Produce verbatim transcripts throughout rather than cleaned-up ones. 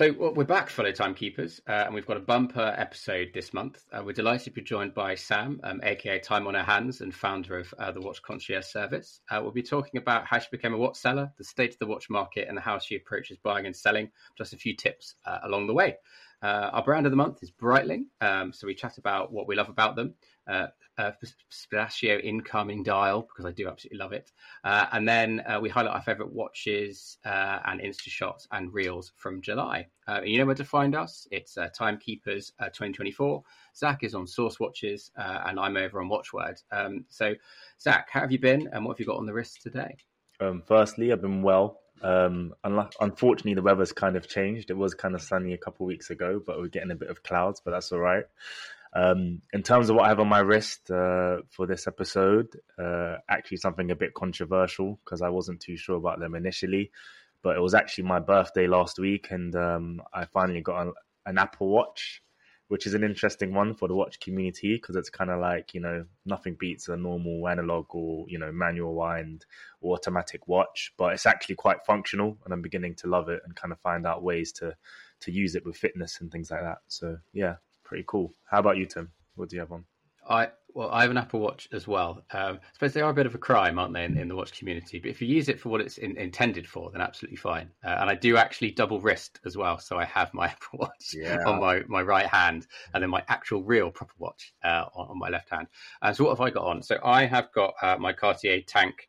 So well, we're back, fellow timekeepers, uh, and we've got a bumper episode this month. Uh, we're delighted to be joined by Sam, um, aka Time on Her Hands, and founder of uh, the Watch Concierge Service. Uh, we'll be talking about how she became a watch seller, the state of the watch market, and how she approaches buying and selling. Just a few tips uh, along the way. Uh, our brand of the month is Breitling, um, so we chat about what we love about them. Uh, uh, Pistachio Incoming Dial, because I do absolutely love it. Uh, and then uh, we highlight our favourite watches uh, and Insta shots and reels from July. Uh, you know where to find us. It's uh, Timekeepers uh, twenty twenty-four. Zach is on Source Watches, uh, and I'm over on Watchword. Um, so, Zach, how have you been, and what have you got on the wrist today? Um, firstly, I've been well. Um, unlike, unfortunately, the weather's kind of changed. It was kind of sunny a couple of weeks ago, but we're getting a bit of clouds, but that's all right. Um, in terms of what I have on my wrist uh, for this episode, uh, actually something a bit controversial because I wasn't too sure about them initially, but it was actually my birthday last week, and um, I finally got an, an Apple Watch, which is an interesting one for the watch community because it's kind of like, you know, nothing beats a normal analog or, you know, manual wind or automatic watch, but it's actually quite functional, and I'm beginning to love it and kind of find out ways to to use it with fitness and things like that. So yeah, pretty cool. How about you, Tim? What do you have on? I well, I have an Apple Watch as well. Um, I suppose they are a bit of a crime, aren't they, in, in the watch community? But if you use it for what it's in, intended for, then absolutely fine. Uh, and I do actually double wrist as well, so I have my Apple Watch yeah. on my, my right hand, and then my actual real proper watch uh, on, on my left hand. Uh, so what have I got on? So I have got uh, my Cartier Tank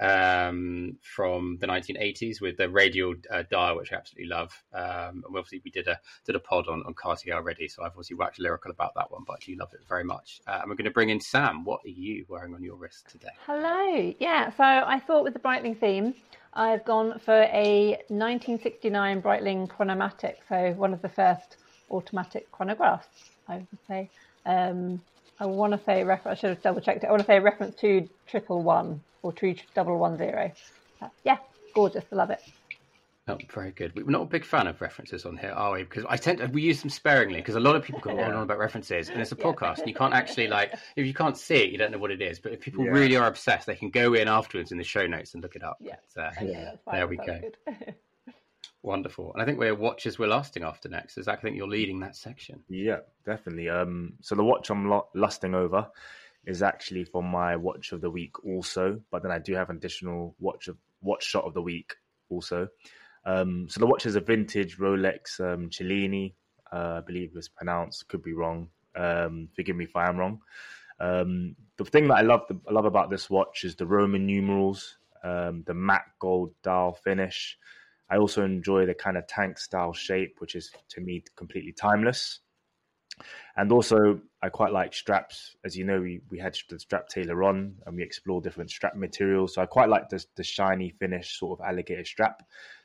um from the nineteen eighties with the radial uh, dial, which I absolutely love. Um and obviously we did a did a pod on, on Cartier already, so I've obviously waxed lyrical about that one, but I do love it very much. Uh, and we're going to bring in Sam. What are you wearing on your wrist today? Hello. Yeah, so I thought with the Breitling theme, I've gone for a nineteen sixty-nine Breitling Chronomatic, so one of the first automatic chronographs, I would say. um I want to say refer- I should have double checked it. I want to say reference to triple one or two double one zero. Uh, yeah, gorgeous. I love it. Oh, very good. We're not a big fan of references on here, are we? Because I tend to, we use them sparingly because a lot of people go on and on about references, and it's a podcast, and you can't actually, like, if you can't see it, you don't know what it is. But if people yeah. really are obsessed, they can go in afterwards in the show notes and look it up. Yeah, but, uh, yeah there we go. Wonderful. And I think we're watches we're lusting after next. Zach, I think you're leading that section. Yeah, definitely. Um, so the watch I'm lo- lusting over is actually for my watch of the week also, but then I do have an additional watch of watch shot of the week also. Um, so the watch is a vintage Rolex um, Cellini, uh, I believe it's pronounced, could be wrong. Um, forgive me if I am wrong. Um, the thing that I love, the, I love about this watch is the Roman numerals, um, the matte gold dial finish. I also enjoy the kind of tank style shape, which is to me completely timeless. And also, I quite like straps. As you know, we, we had the strap tailor on and we explore different strap materials. So I quite like this, the shiny finish sort of alligator strap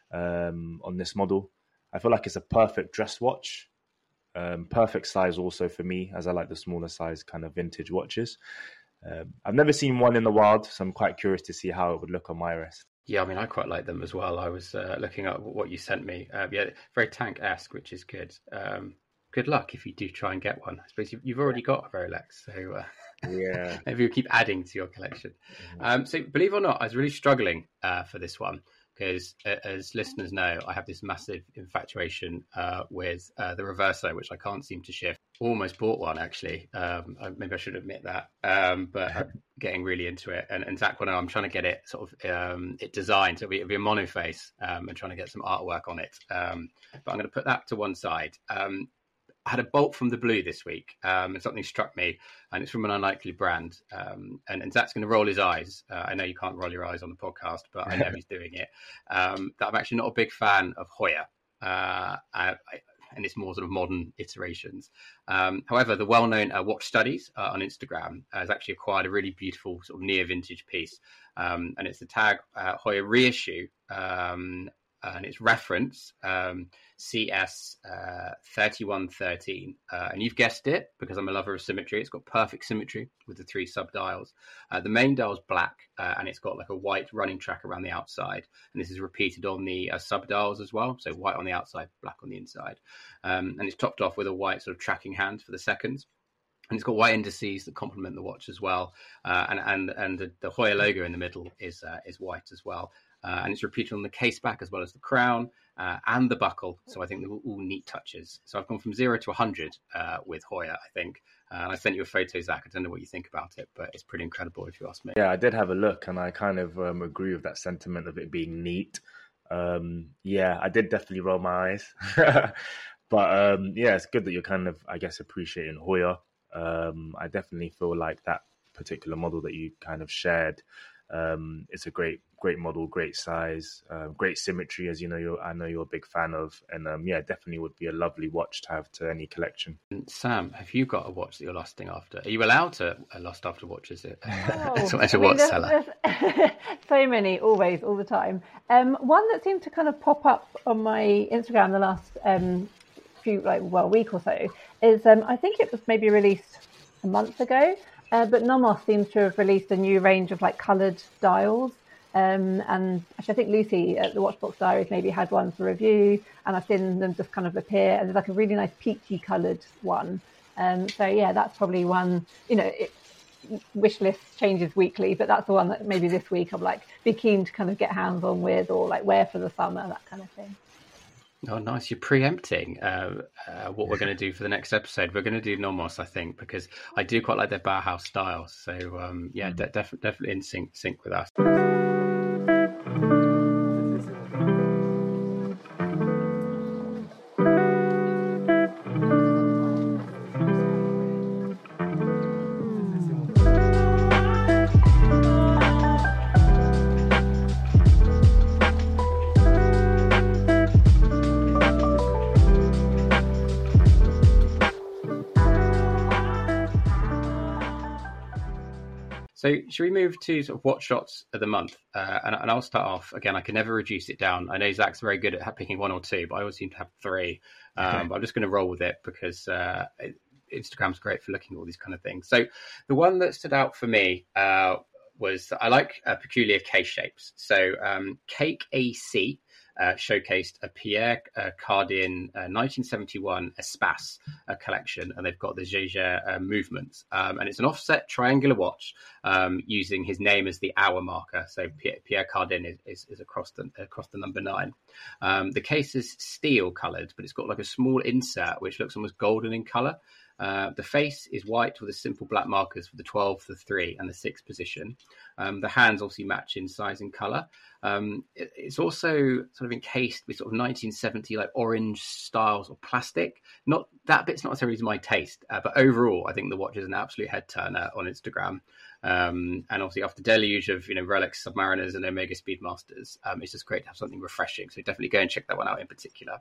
um, on this model. I feel like it's a perfect dress watch. Um, perfect size also for me, as I like the smaller size kind of vintage watches. Um, I've never seen one in the wild, so I'm quite curious to see how it would look on my wrist. Yeah, I mean, I quite like them as well. I was uh, looking at what you sent me. Uh, yeah, very tank-esque, which is good. Um, good luck if you do try and get one. I suppose you've, you've already got a Rolex, so uh, yeah, maybe you'll keep adding to your collection. Mm-hmm. Um, so, believe it or not, I was really struggling uh, for this one because, uh, as listeners know, I have this massive infatuation uh, with uh, the Reverso, which I can't seem to shift. Almost bought one, actually. Um, I, maybe I should admit that, um, but I'm getting really into it. And, and Zach, well, I'm trying to get it sort of um, it designed so it'll be, it'll be a monoface, um, and trying to get some artwork on it. Um, but I'm going to put that to one side. Um, I had a bolt from the blue this week, um, and something struck me, and it's from an unlikely brand. Um, and, and Zach's going to roll his eyes. Uh, I know you can't roll your eyes on the podcast, but I know he's doing it. Um, that I'm actually not a big fan of Hoya. Uh, I, I, and its more sort of modern iterations. Um, however, the well-known uh, Watch Studies uh, on Instagram has actually acquired a really beautiful sort of near-vintage piece, um, and it's the tag uh, Hoya reissue, um, and its reference um, C S uh, thirty-one thirteen. Uh, and you've guessed it, because I'm a lover of symmetry. It's got perfect symmetry with the three sub-dials. Uh, the main dial's black, uh, and it's got like a white running track around the outside. And this is repeated on the uh, sub-dials as well. So white on the outside, black on the inside. Um, and it's topped off with a white sort of tracking hand for the seconds. And it's got white indices that complement the watch as well. Uh, and and and the, the Hoya logo in the middle is uh, is white as well. uh, and it's repeated on the case back as well as the crown uh, and the buckle. So I think they're all neat touches. So I've gone from zero to one hundred uh, with Hoya, I think. Uh, and I sent you a photo, Zach. I don't know what you think about it, but it's pretty incredible if you ask me. Yeah, I did have a look, and I kind of um, agree with that sentiment of it being neat. Um, yeah, I did definitely roll my eyes. But um, yeah, it's good that you're kind of, I guess, appreciating Hoya. Um, I definitely feel like that particular model that you kind of shared, um, it's a great, great model, great size, uh, great symmetry, as you know, you're, I know you're a big fan of. And um, yeah, definitely would be a lovely watch to have to any collection. Sam, have you got a watch that you're lusting after? Are you allowed to uh, lust after watches? Oh, as a I mean, watch there's, seller? there's so many, always, all the time. Um, one that seemed to kind of pop up on my Instagram the last um, few, like, well, week or so, is um, I think it was maybe released a month ago, uh, but Nomos seems to have released a new range of like coloured dials. Um, and actually, I think Lucy at the Watchbox Diaries maybe had one for review, and I've seen them just kind of appear. And there's like a really nice peachy coloured one. Um, so yeah, that's probably one. You know, it, wish list changes weekly, but that's the one that maybe this week I'm like be keen to kind of get hands on with, or like wear for the summer, that kind of thing. Oh, nice. You're preempting uh, uh, what we're going to do for the next episode. We're going to do Nomos, I think, because I do quite like their Bauhaus style. So, um, yeah, mm. de- def- definitely in sync, sync with us. So should we move to sort of watch shots of the month? Uh, and, and I'll start off. Again, I can never reduce it down. I know Zach's very good at picking one or two, but I always seem to have three. Um, but I'm just going to roll with it because uh, it, Instagram's great for looking at all these kind of things. So the one that stood out for me uh, was I like uh, peculiar case shapes. So um, Cake A C uh, showcased a Pierre uh, Cardin uh, nineteen seventy-one Espace uh, collection, and they've got the Jaeger uh, movements. Um, and it's an offset triangular watch um, using his name as the hour marker. So Pierre, Pierre Cardin is, is, is across the across the number nine. Um, the case is steel coloured, but it's got like a small insert which looks almost golden in colour. Uh, the face is white with a simple black markers for the twelve, the three, and the six position. Um, the hands obviously match in size and colour. Um, it, it's also sort of encased with sort of nineteen seventy like orange styles of plastic. Not that bit's not necessarily to my taste, uh, but overall, I think the watch is an absolute head turner on Instagram. Um, and obviously, after deluge of you know Rolex Submariners and Omega Speedmasters, um, it's just great to have something refreshing. So definitely go and check that one out in particular.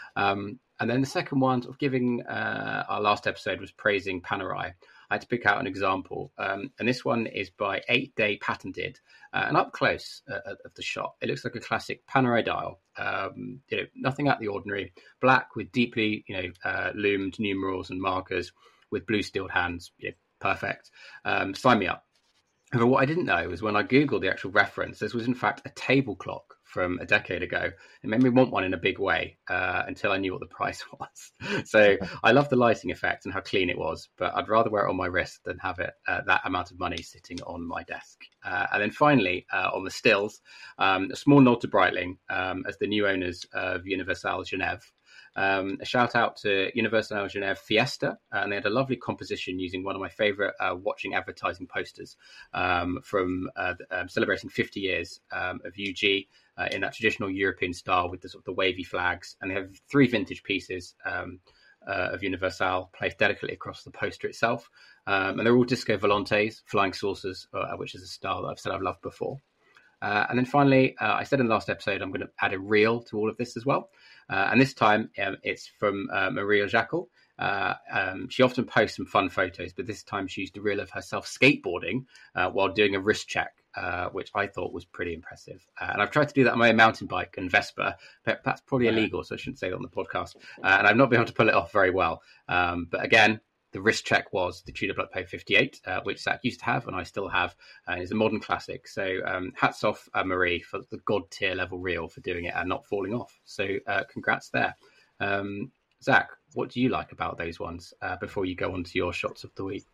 Um, and then the second one, sort of giving uh, our last episode was praising Panerai. I had to pick out an example, um, and this one is by Eight Day Patented, uh, and up close uh, of the shot, it looks like a classic Panerai dial. Um, you know, nothing out of the ordinary. Black with deeply, you know, uh, loomed numerals and markers with blue steeled hands. You know, perfect. Um, sign me up. However, what I didn't know was when I Googled the actual reference, this was in fact a table clock from a decade ago. It made me want one in a big way uh, until I knew what the price was. So I love the lighting effect and how clean it was, but I'd rather wear it on my wrist than have it uh, that amount of money sitting on my desk. Uh, and then finally, uh, on the stills, um, a small nod to Breitling um, as the new owners of Universal Genève. Um, a shout out to Universal Genève Fiesta, uh, and they had a lovely composition using one of my favourite uh, watching advertising posters um, from uh, um, celebrating fifty years um, of U G uh, in that traditional European style with the sort of the wavy flags. And they have three vintage pieces um, uh, of Universal placed delicately across the poster itself, um, and they're all Disco Volantes, flying saucers, uh, which is a style that I've said I've loved before. Uh, and then finally, uh, I said in the last episode, I'm going to add a reel to all of this as well. Uh, and this time um, it's from uh, Maria Jackel. Uh, um, she often posts some fun photos, but this time she used a reel of herself skateboarding uh, while doing a wrist check, uh, which I thought was pretty impressive. Uh, and I've tried to do that on my mountain bike and Vespa, but that's probably illegal, so I shouldn't say that on the podcast. Uh, and I've not been able to pull it off very well. Um, but again, the wrist check was the Tudor Black Plate fifty-eight, uh, which Zach used to have and I still have, and is a modern classic. So um, hats off uh, Marie for the god tier level reel for doing it and not falling off. So uh, congrats there. Um, Zach, what do you like about those ones uh, before you go on to your shots of the week?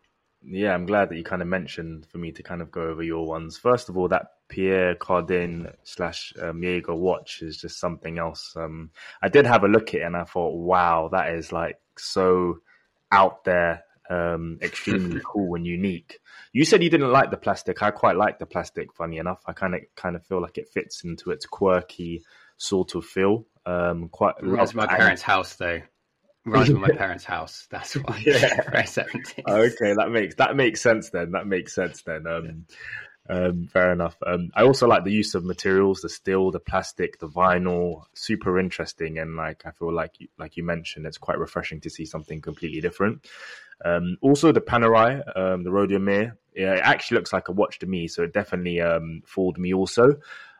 yeah, I'm glad that you kind of mentioned for me to kind of go over your ones. First of all, that Pierre Cardin slash um, Jaeger watch is just something else. Um, I did have a look at it and I thought, wow, that is like so out there, um, extremely cool and unique. You said you didn't like the plastic. I quite like the plastic, funny enough. I kind of kind of feel like it fits into its quirky sort of feel. Um, quite Reminds me of my parents' house, though. Reminds me of my parents' house. That's why. Yeah. seventies. Okay, that makes that makes sense then. That makes sense then. Um, um, fair enough. Um, I also like the use of materials, the steel, the plastic, the vinyl. Super interesting, and like I feel like you, like you mentioned, it's quite refreshing to see something completely different. Um, also, the Panerai, um, the Rodiomir, yeah, it actually looks like a watch to me, so it definitely um, fooled me. Also,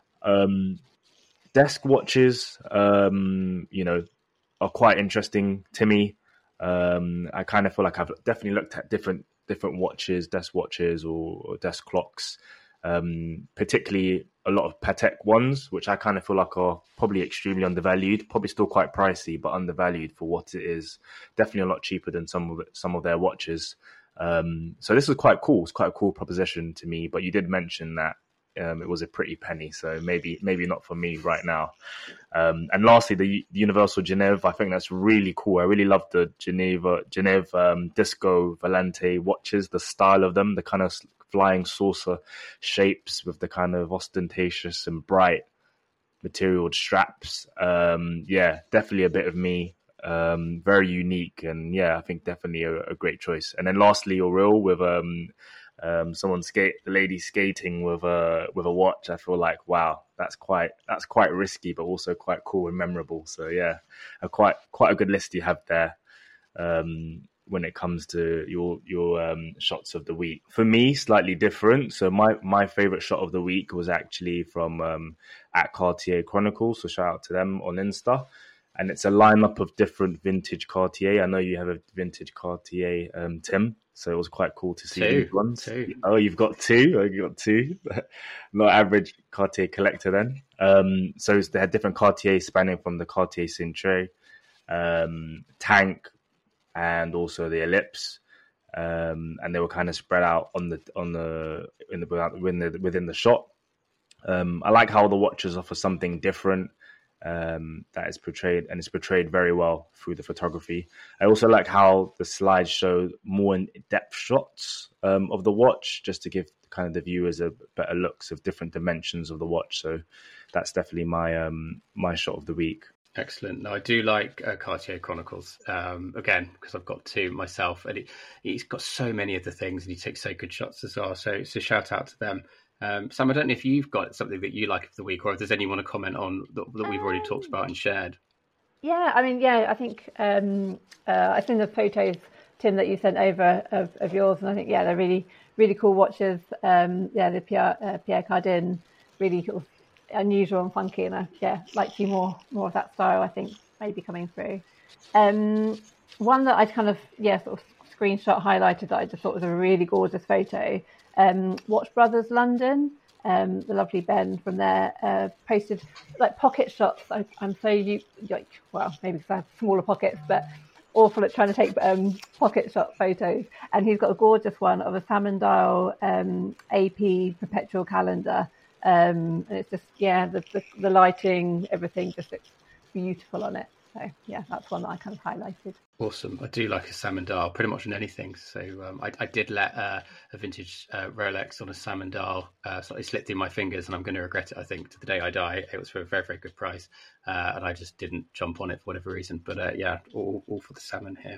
um, desk watches, um, you know, are quite interesting to me. Um, I kind of feel like I've definitely looked at different different watches, desk watches or, or desk clocks, um, particularly a lot of Patek ones, which I kind of feel like are probably extremely undervalued, probably still quite pricey, but undervalued for what it is. Definitely a lot cheaper than some of it, some of their watches. Um, so this is quite cool. It's quite a cool proposition to me. But you did mention that um, it was a pretty penny, so maybe maybe not for me right now. Um, and lastly, the, the Universal Genève, I think that's really cool. I really love the Geneva, Genève um, Disco Volante watches, the style of them, the kind of flying saucer shapes with the kind of ostentatious and bright materialed straps. Um, yeah, definitely a bit of me. Um, very unique, and yeah, I think definitely a, a great choice. And then lastly, Auril with um, um, someone skate, the lady skating with a with a watch. I feel like wow, that's quite that's quite risky, but also quite cool and memorable. So yeah, a quite quite a good list you have there. Um, when it comes to your your um, shots of the week. For me, slightly different. So my, my favorite shot of the week was actually from um, at Cartier Chronicles. So shout out to them on Insta. And it's a lineup of different vintage Cartier. I know you have a vintage Cartier, um, Tim. So it was quite cool to see two, these ones. Two. Oh, you've got two? Oh, you've got two? Not average Cartier collector then. Um, so they had different Cartier spanning from the Cartier Cintre, um, Tank, and also the Ellipse, um, and they were kind of spread out on the on the in the within the, within the shot. Um, I like how the watches offer something different um, that is portrayed, and it's portrayed very well through the photography. I also like how the slides show more in depth shots um, of the watch, just to give kind of the viewers a better looks of different dimensions of the watch. So that's definitely my um, my shot of the week. Excellent. No, I do like uh, Cartier Chronicles, um, again, because I've got two myself, and he, he's got so many of the things, and he takes so good shots as well. So, so shout out to them. Um, Sam, I don't know if you've got something that you like of the week, or if there's anyone to comment on that, that we've already talked about and shared. Yeah, I mean, yeah, I think um, uh, I've seen the photos, Tim, that you sent over of, of yours, and I think, yeah, they're really, really cool watches. Um, yeah, the Pierre, uh, Pierre Cardin, really sort of unusual and funky, and I yeah like to see more more of that style, I think, maybe coming through. Um, one that I kind of yeah sort of screenshot highlighted that I just thought was a really gorgeous photo. Um, Watch Brothers London, um, the lovely Ben from there uh, posted like pocket shots. I, I'm so you like well maybe because I have smaller pockets, but awful at trying to take um, pocket shot photos. And he's got a gorgeous one of a salmon dial um, A P perpetual calendar. Um, and it's just, yeah, the, the the lighting, everything just looks beautiful on it. So, yeah, that's one that I kind of highlighted. Awesome. I do like a salmon dial, pretty much on anything. So um, I, I did let uh, a vintage uh, Rolex on a salmon dial uh, slightly slip through my fingers, and I'm going to regret it, I think, to the day I die. It was for a very, very good price, uh, and I just didn't jump on it for whatever reason. But uh, yeah, all, all for the salmon here.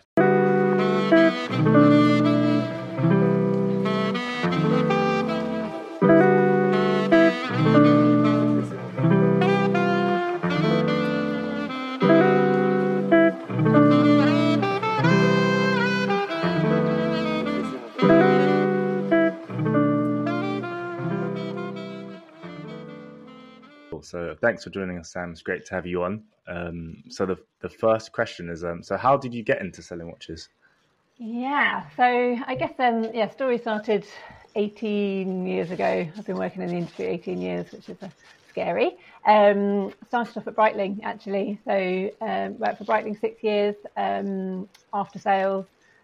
So thanks for joining us, Sam. It's great to have you on. Um, so the the first question is, um, so how did you get into selling watches? Yeah, so I guess um, yeah, story started eighteen years ago. I've been working in the industry eighteen years, which is uh, scary. Um, started off at Breitling, actually. So um, worked for Breitling six years um, after sales.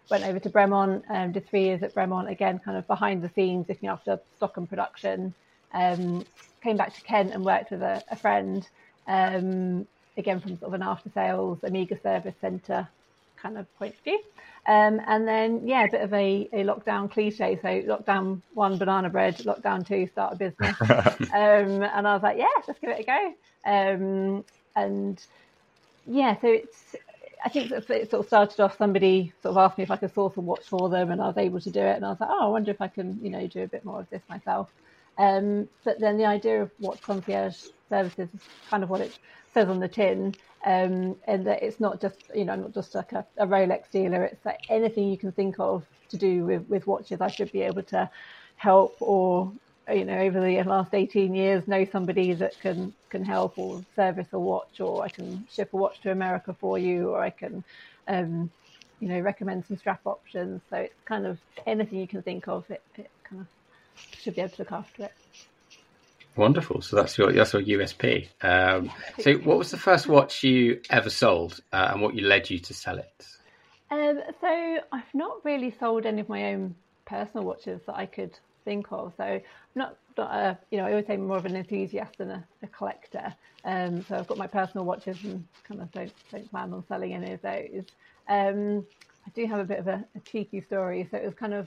went over to Bremont, um, did three years at Bremont, again, kind of behind the scenes, looking after stock and production. Um, came back to Kent and worked with a, a friend, um, again, from sort of an after sales, Amiga service centre kind of point of view. Um, and then, yeah, a bit of a, a lockdown cliche. So lockdown one, banana bread, lockdown two, start a business. um, and I was like, yeah, let's give it a go. Um, and yeah, so it's, I think it sort of started off, somebody sort of asked me if I could source a watch for them, and I was able to do it. And I was like, oh, I wonder if I can, you know, do a bit more of this myself. Um, but then the idea of watch concierge services is kind of what it says on the tin, um, and that it's not just, you know, not just like a, a Rolex dealer. It's like anything you can think of to do with, with watches, I should be able to help, or, you know, over the last eighteen years, know somebody that can, can help or service a watch, or I can ship a watch to America for you, or I can, um, you know, recommend some strap options. So it's kind of anything you can think of, it, it kind of should be able to look after it. Wonderful. So that's your that's your U S P. Um, so what was the first watch you ever sold, uh, and what you led you to sell it? Um, so I've not really sold any of my own personal watches that I could think of. So I'm not, not a, you know, I always say I'm more of an enthusiast than a, a collector. Um, so I've got my personal watches and kind of don't, don't plan on selling any of those. Um, I do have a bit of a, a cheeky story. So it was kind of,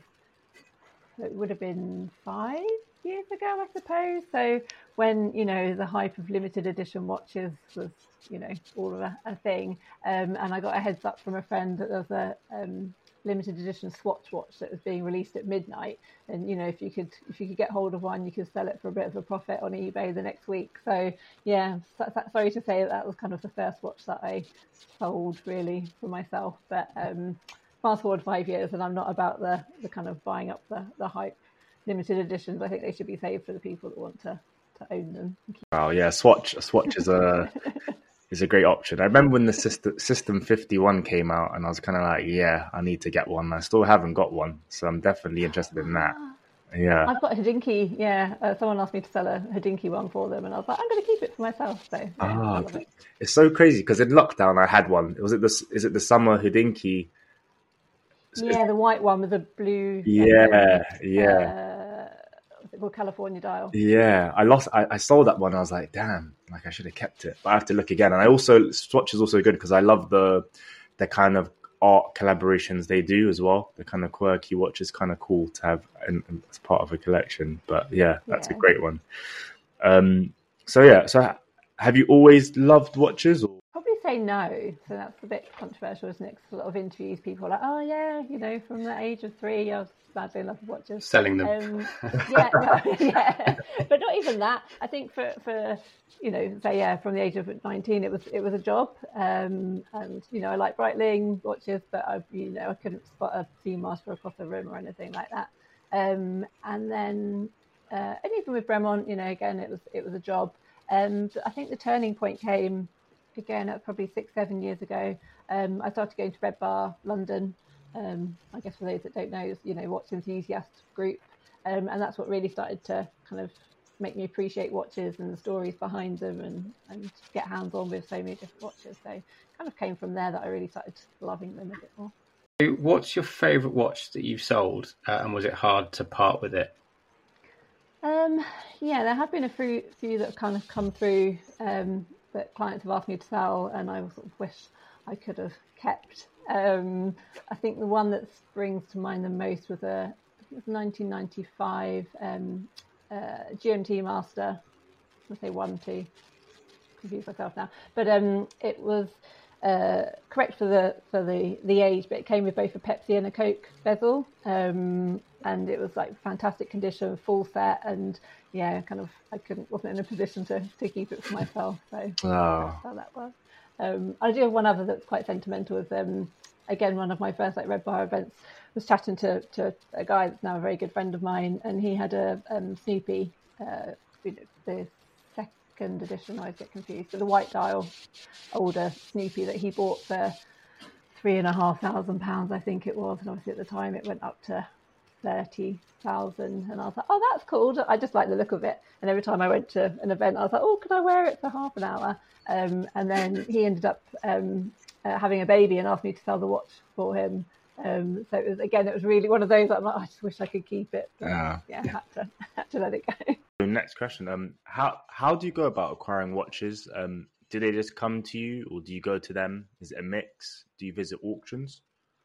it would have been five years ago, I suppose. So when, you know, the hype of limited edition watches was, you know, all of a, a thing. Um, and I got a heads up from a friend that there was a um, limited edition Swatch watch that was being released at midnight. And, you know, if you could if you could get hold of one, you could sell it for a bit of a profit on eBay the next week. So, yeah, so, so, sorry to say that, that was kind of the first watch that I sold, really, for myself. But um, fast forward five years and I'm not about the, the kind of buying up the, the hype limited editions. I think they should be saved for the people that want to, to own them. Oh yeah, Swatch Swatch is a is a great option. I remember when the System System fifty-one came out, and I was kind of like, yeah, I need to get one. I still haven't got one, so I'm definitely interested in that. Yeah, I've got a Hodinkee. Yeah, uh, someone asked me to sell a Hodinkee one for them, and I was like, I'm going to keep it for myself. So yeah, ah, it. It's so crazy because in lockdown I had one. Was it the is it the summer Hodinkee? Yeah, the white one with the blue. Yeah, yeah. Uh, what's it called? California dial. Yeah, I lost. I, I sold that one. I was like, damn, like I should have kept it. But I have to look again. And I also Swatch is also good because I love the the kind of art collaborations they do as well. The kind of quirky watch is kind of cool to have in, in, as part of a collection. But yeah, that's yeah. a great one. Um. So yeah. So have you always loved watches? Or? Probably say no. So that's a bit controversial, isn't it? Because a lot of interviews, people are like, oh yeah, you know, from the age of three, I was madly in love with watches. Selling them. Um, yeah, no, yeah, but not even that. I think for, for you know, say yeah, from the age of nineteen, it was it was a job, um, and you know, I like Breitling watches, but I, you know, I couldn't spot a Seamaster across the room or anything like that. Um, and then, uh, and even with Bremont, you know, again, it was it was a job. Um, but I think the turning point came again at probably six, seven years ago. Um, I started going to Red Bar London. Um, I guess for those that don't know, it's, you know, watch enthusiast group, um, and that's what really started to kind of make me appreciate watches and the stories behind them, and, and get hands on with so many different watches. So, kind of came from there that I really started loving them a bit more. What's your favourite watch that you've sold, uh, and was it hard to part with it? Um, yeah, there have been a few, few that have kind of come through um, that clients have asked me to sell, and I sort of wish I could have kept. Um, I think the one that springs to mind the most was a I think it was nineteen ninety-five um, uh, G M T Master. I say one, two, confuse myself now, but um, it was uh, correct for the for the the age, but it came with both a Pepsi and a Coke bezel. Um, And it was like fantastic condition, full set, and yeah, kind of I couldn't wasn't in a position to, to keep it for myself. So oh. That's how that was. Um, I do have one other that's quite sentimental. Was um, again one of my first like Red Bar events. Was chatting to, to a guy that's now a very good friend of mine, and he had a um, Snoopy, uh, the second edition. I always get confused. So the white dial, older Snoopy that he bought for three and a half thousand pounds, I think it was, and obviously at the time it went up to thirty thousand, and I was like, oh, that's cool. I just like the look of it, and every time I went to an event I was like, oh, could I wear it for half an hour? Um, and then he ended up um, uh, having a baby and asked me to sell the watch for him, Um, so it was, again, it was really one of those that I'm like, oh, I just wish I could keep it. But, Yeah. yeah, had to had to let it go. So next question: Um, how how do you go about acquiring watches? Um, do they just come to you, or do you go to them? Is it a mix? Do you visit auctions?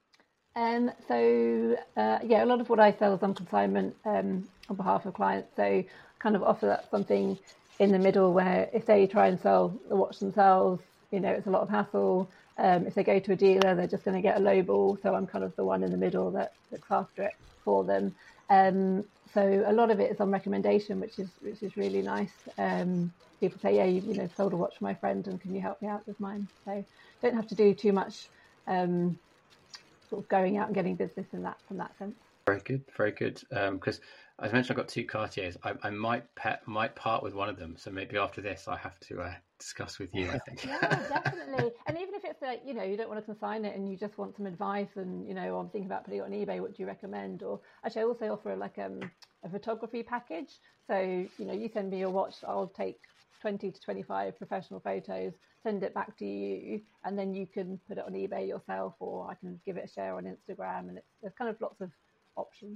Um, so uh, yeah, a lot of what I sell is on consignment um, on behalf of clients. So kind of offer that something in the middle where if they try and sell the watch themselves, you know, it's a lot of hassle. Um, if they go to a dealer, they're just going to get a low ball. So I'm kind of the one in the middle that looks after it for them. Um, so a lot of it is on recommendation, which is which is really nice. Um, people say, yeah, you, you know, sold a watch for my friend, and can you help me out with mine? So don't have to do too much. Um, sort of going out and getting business in that from that sense. Very good, very good. Because um, as I mentioned, I've got two Cartiers. I, I might pet, might part with one of them. So maybe after this, I have to uh, discuss with you. I think. Yeah, definitely. And even if it's like, you know, you don't want to consign it and you just want some advice, and you know, I'm thinking about putting it on eBay. What do you recommend? Or actually, I also offer like um, a photography package. So you know, you send me your watch, I'll take twenty to twenty-five professional photos, send it back to you, and then you can put it on eBay yourself, or I can give it a share on Instagram, and it's, there's kind of lots of options.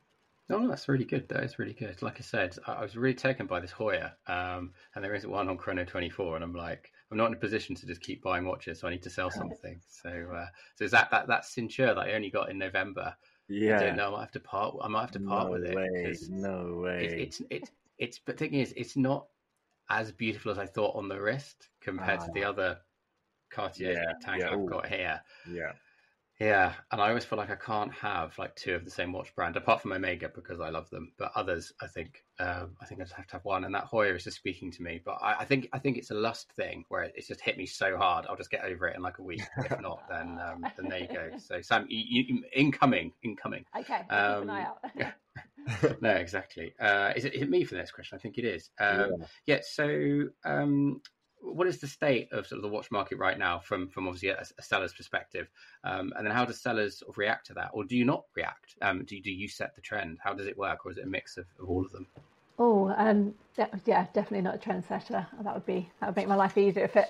Oh, that's really good. That is really good. Like I said, I, I was really taken by this Hoya, um, and there isn't one on Chrono twenty-four, and I'm like, I'm not in a position to just keep buying watches, so I need to sell something. So, uh, so is that that that Cinture that I only got in November? Yeah, I don't know. I might have to part. I might have to part no with it. Way. No way. It, it's it's it's. But the thing is, it's not as beautiful as I thought on the wrist compared ah. to the other Cartier yeah, tank yeah. I've Ooh. got here. Yeah. Yeah, and I always feel like I can't have like two of the same watch brand, apart from Omega because I love them. But others, I think, um, I think I just have to have one. And that Hoya is just speaking to me. But I, I think, I think it's a lust thing where it's just hit me so hard. I'll just get over it in like a week. If not, then um, then there you go. So Sam, you, you, incoming, incoming. Okay, I'll keep an eye out. Yeah. No, exactly. Uh, is it, is it me for the next question? I think it is. Um, yeah. yeah. So. Um, What is the state of sort of the watch market right now from, from obviously a, a seller's perspective? Um, and then how does sellers sort of react to that? Or do you not react? Um, do, do you set the trend? How does it work? Or is it a mix of, of all of them? Oh, um, de- yeah, definitely not a trendsetter. That would be, that would make my life easier if it,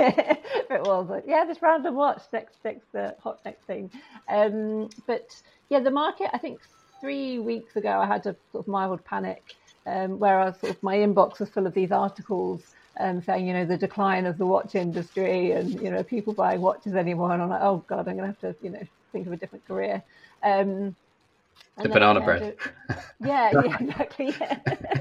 if it was like, yeah, this random watch, next, next, the hot next thing. Um, but yeah, the market, I think three weeks ago, I had a sort of mild panic um, where I was sort of, my inbox was full of these articles Um, saying, you know, the decline of the watch industry and, you know, people buying watches anymore. And I'm like, oh, God, I'm going to have to, you know, think of a different career. Um, the banana bread. To, yeah, yeah, exactly. Yeah.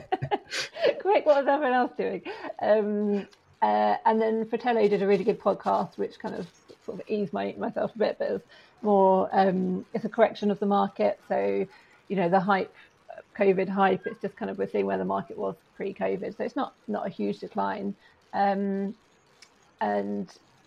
Quick, what was everyone else doing? Um, uh, and then Fratello did a really good podcast, which kind of sort of eased my, myself a bit, but it's more, um, it's a correction of the market. So, you know, the hype, COVID hype, it's just kind of we're seeing where the market was pre-COVID, so it's not not a huge decline. Um, and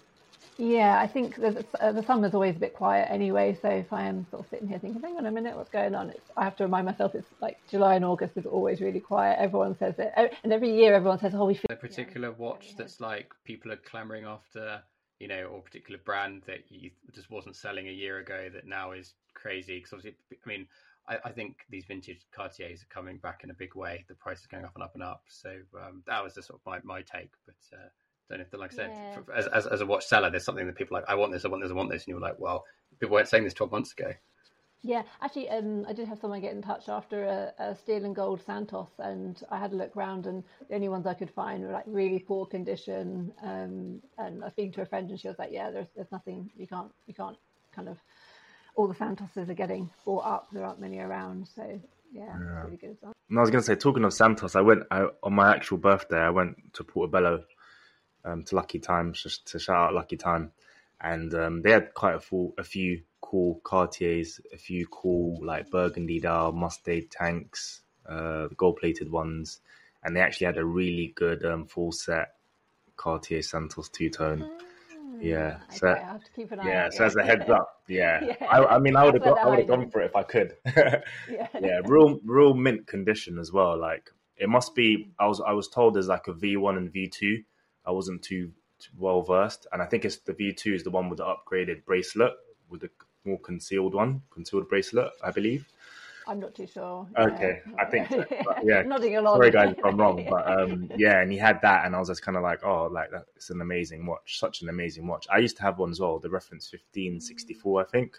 yeah, I think the, the summer's always a bit quiet anyway. So if I am sort of sitting here thinking, hang on a minute, what's going on? It's, I have to remind myself it's like July and August is always really quiet. Everyone says it, and every year everyone says, oh, we feel a particular yeah, watch that's like people are clamoring after, you know, or a particular brand that you just wasn't selling a year ago that now is crazy. Because obviously, I mean. I, I think these vintage Cartiers are coming back in a big way. The price is going up and up and up. So um, that was the sort of my, my take. But uh, don't know if, the, like I said, yeah. for, as, as as a watch seller, there's something that people are like, I want this, I want this, I want this, and you're like, well, people weren't saying this twelve months ago. Yeah, actually, um, I did have someone get in touch after a, a steel and gold Santos, and I had a look around, and the only ones I could find were like really poor condition. Um, and I was speaking to a friend, and she was like, yeah, there's there's nothing you can't you can't kind of. All the Santoses are getting bought up. There aren't many around, so yeah, yeah. It's really good. And I was going to say, talking of Santos, I went I, on my actual birthday. I went to Portobello um, to Lucky Time, just to shout out Lucky Time, and um, they had quite a full, a few cool Cartiers, a few cool like Burgundy dial Mustade tanks, uh, gold-plated ones, and they actually had a really good um, full set Cartier Santos two-tone. Mm. Yeah, okay, so I have to keep an eye yeah, out, so yeah. as a heads up, yeah, yeah. I, I mean, I would have got, I would have hiding. gone for it if I could. yeah. yeah, real, real mint condition as well. Like it must be. I was, I was told there's like a V one and V two. I wasn't too, too well versed, and I think it's the V two is the one with the upgraded bracelet, with the more concealed one, concealed bracelet, I believe. I'm not too sure. Okay, yeah. I think so. But yeah, nodding along. Sorry guys if I'm wrong, but um, yeah, and he had that, and I was just kind of like, oh, like that's an amazing watch, such an amazing watch. I used to have one as well, the reference fifteen sixty-four, I think,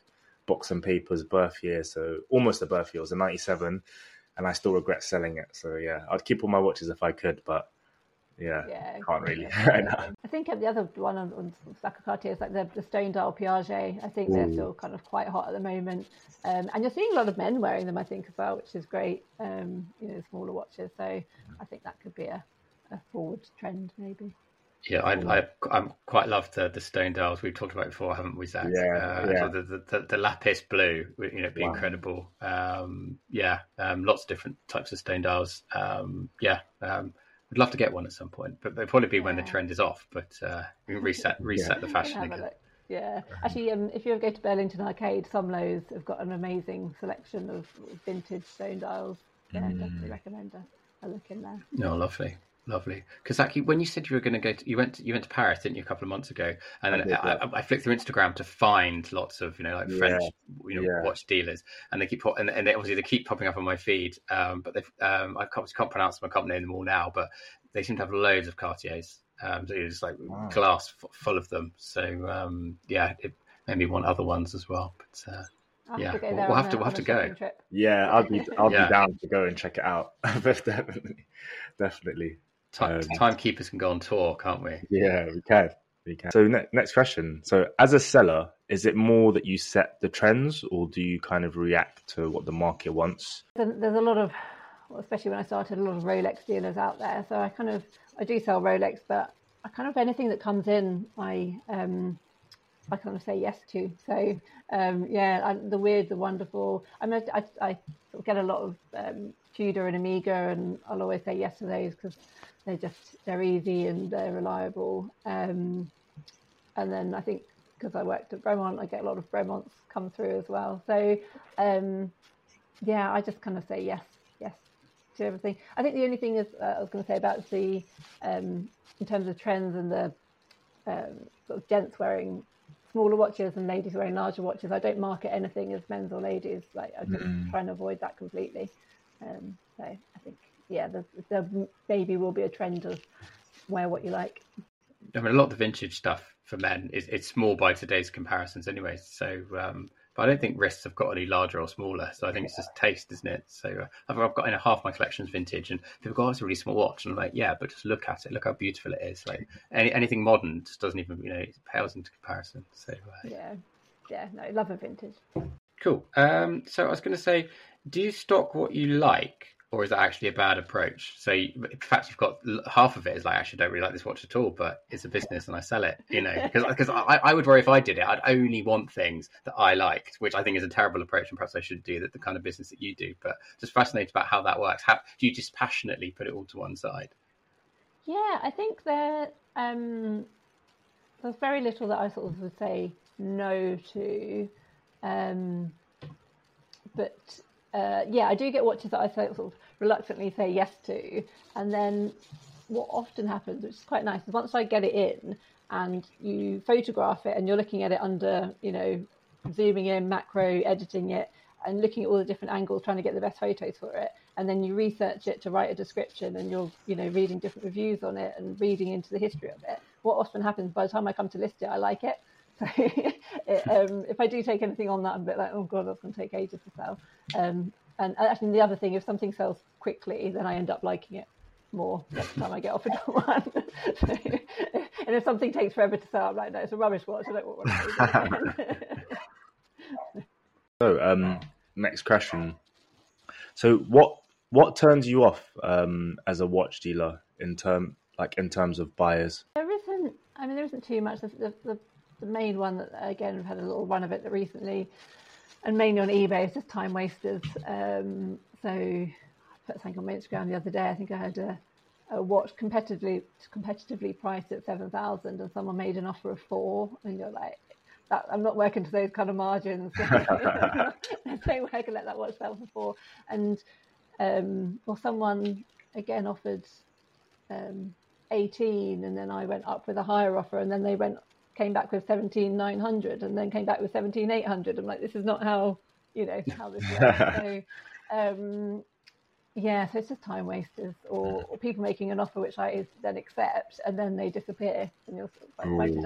Box and Paper's birth year, so almost a birth year. It was a ninety-seven, and I still regret selling it. So yeah, I'd keep all my watches if I could, but yeah, Yeah, can't really yeah, right now. I think the other one on, on Sacco Cartier is like the, the Stone Dial Piaget. I think Ooh. they're still kind of quite hot at the moment, um, and you're seeing a lot of men wearing them, I think, as well, which is great. Um, you know, smaller watches. So I think that could be a, a forward trend, maybe. Yeah, I, I I'm quite love the the stone dials we've talked about before, haven't we, Zach? Yeah, uh, yeah. So the, the the the lapis blue, you know, be Wow. incredible. Um, yeah, um, lots of different types of stone dials. Um, yeah, um, I'd love to get one at some point, but it'll probably be when the Yeah. trend is off. But uh, we can reset reset the Can fashion have a again. look. Yeah, actually, um, if you ever go to Burlington Arcade, Somlows have got an amazing selection of vintage stone dials. Yeah, Mm. definitely recommend a, a look in there. No, lovely. Lovely, because actually, when you said you were going to go, to, you went to, you went to Paris, didn't you, a couple of months ago? And then I, did, I, yeah. I, I flicked through Instagram to find lots of you know like Yeah, French you know yeah. watch dealers, and they keep pop- and, and they obviously they keep popping up on my feed. Um, but they've um, I can't, can't pronounce them, I can't name them all now, but they seem to have loads of Cartiers. Um, so it's like Wow. glass f- full of them. So um, yeah, it made me want other ones as well. But uh, I'll yeah, have to go we'll, there we'll on have a, to we'll on have a to go. shopping trip. Yeah, I'll be I'll Yeah. be down to go and check it out. definitely, definitely. Time, Um, timekeepers can go on tour, can't we? Yeah, we can. We can. So ne- next question. So as a seller, is it more that you set the trends, or do you kind of react to what the market wants? There's there's a lot of, well, especially when I started, a lot of Rolex dealers out there. So I kind of, I do sell Rolex, but I kind of anything that comes in, I um, I kind of say yes to. So um, yeah, I, the weird, the wonderful. I mean, I, I sort of get a lot of um, Tudor and Omega, and I'll always say yes to those because they're just they're easy and they're reliable. Um, and then I think because I worked at Bremont, I get a lot of Bremonts come through as well. So um, yeah, I just kind of say yes, yes to everything. I think the only thing is uh, I was going to say about the um, in terms of trends and the um, sort of gents wearing smaller watches and ladies wearing larger watches. I don't market anything as men's or ladies. Like I just Mm. try and avoid that completely. Um, so I think yeah, there, there maybe will be a trend of wear what you like. I mean, a lot of the vintage stuff for men is it's small by today's comparisons, anyway. So, um, but I don't think wrists have got any larger or smaller. So I think it's just taste, isn't it? So uh, I've, I've got you know half my collection's vintage, and people go, "Oh, it's a really small watch," and I'm like, "Yeah, but just look at it. Look how beautiful it is. Like any, anything modern just doesn't even you know it pales into comparison." So uh, Yeah, yeah, no, love a vintage. cool. Um, so I was going to say, do you stock what you like? Or is that actually a bad approach? So, you, in fact, you've got half of it is like, I actually don't really like this watch at all, but it's a business and I sell it, you know, because because I, I would worry if I did it, I'd only want things that I liked, which I think is a terrible approach, and perhaps I should do that the kind of business that you do. But just fascinated about how that works. How do you just passionately put it all to one side? Yeah, I think there um, there's very little that I sort of would say no to, um, but. Uh, yeah, I do get watches that I say, sort of reluctantly say yes to, and then what often happens, which is quite nice, is once I get it in and you photograph it and you're looking at it under, you know, zooming in, macro, editing it, and looking at all the different angles, trying to get the best photos for it, and then you research it to write a description, and you're, you know, reading different reviews on it and reading into the history of it. What often happens by the time I come to list it, I like it. So it, um, if I do take anything on that, I'm a bit like, oh god, that's going to take ages to sell. Um, and actually, the other thing, if something sells quickly, then I end up liking it more next time I get offered one. So, and if something takes forever to sell, I'm like, no, it's a rubbish watch. I don't want one. So, um, next question. So, what what turns you off um, as a watch dealer in term like in terms of buyers? There isn't. I mean, there isn't too much. The, the, the, the main one that again we've had a little run of it recently, and mainly on eBay, is just time wasters. Um, so I put something on my Instagram the other day. I think I had a, a watch competitively competitively priced at seven thousand, and someone made an offer of four, and you're like, that, I'm not working to those kind of margins. There's no way I can let that watch sell for four. And um, or someone again offered um, eighteen, and then I went up with a higher offer, and then they went came back with seventeen nine hundred, and then came back with seventeen eight hundred. I'm like, this is not how you know how this works. So um, yeah, so it's just time wasters, or, or people making an offer which I then accept, and then they disappear, and you're sort of like, why did I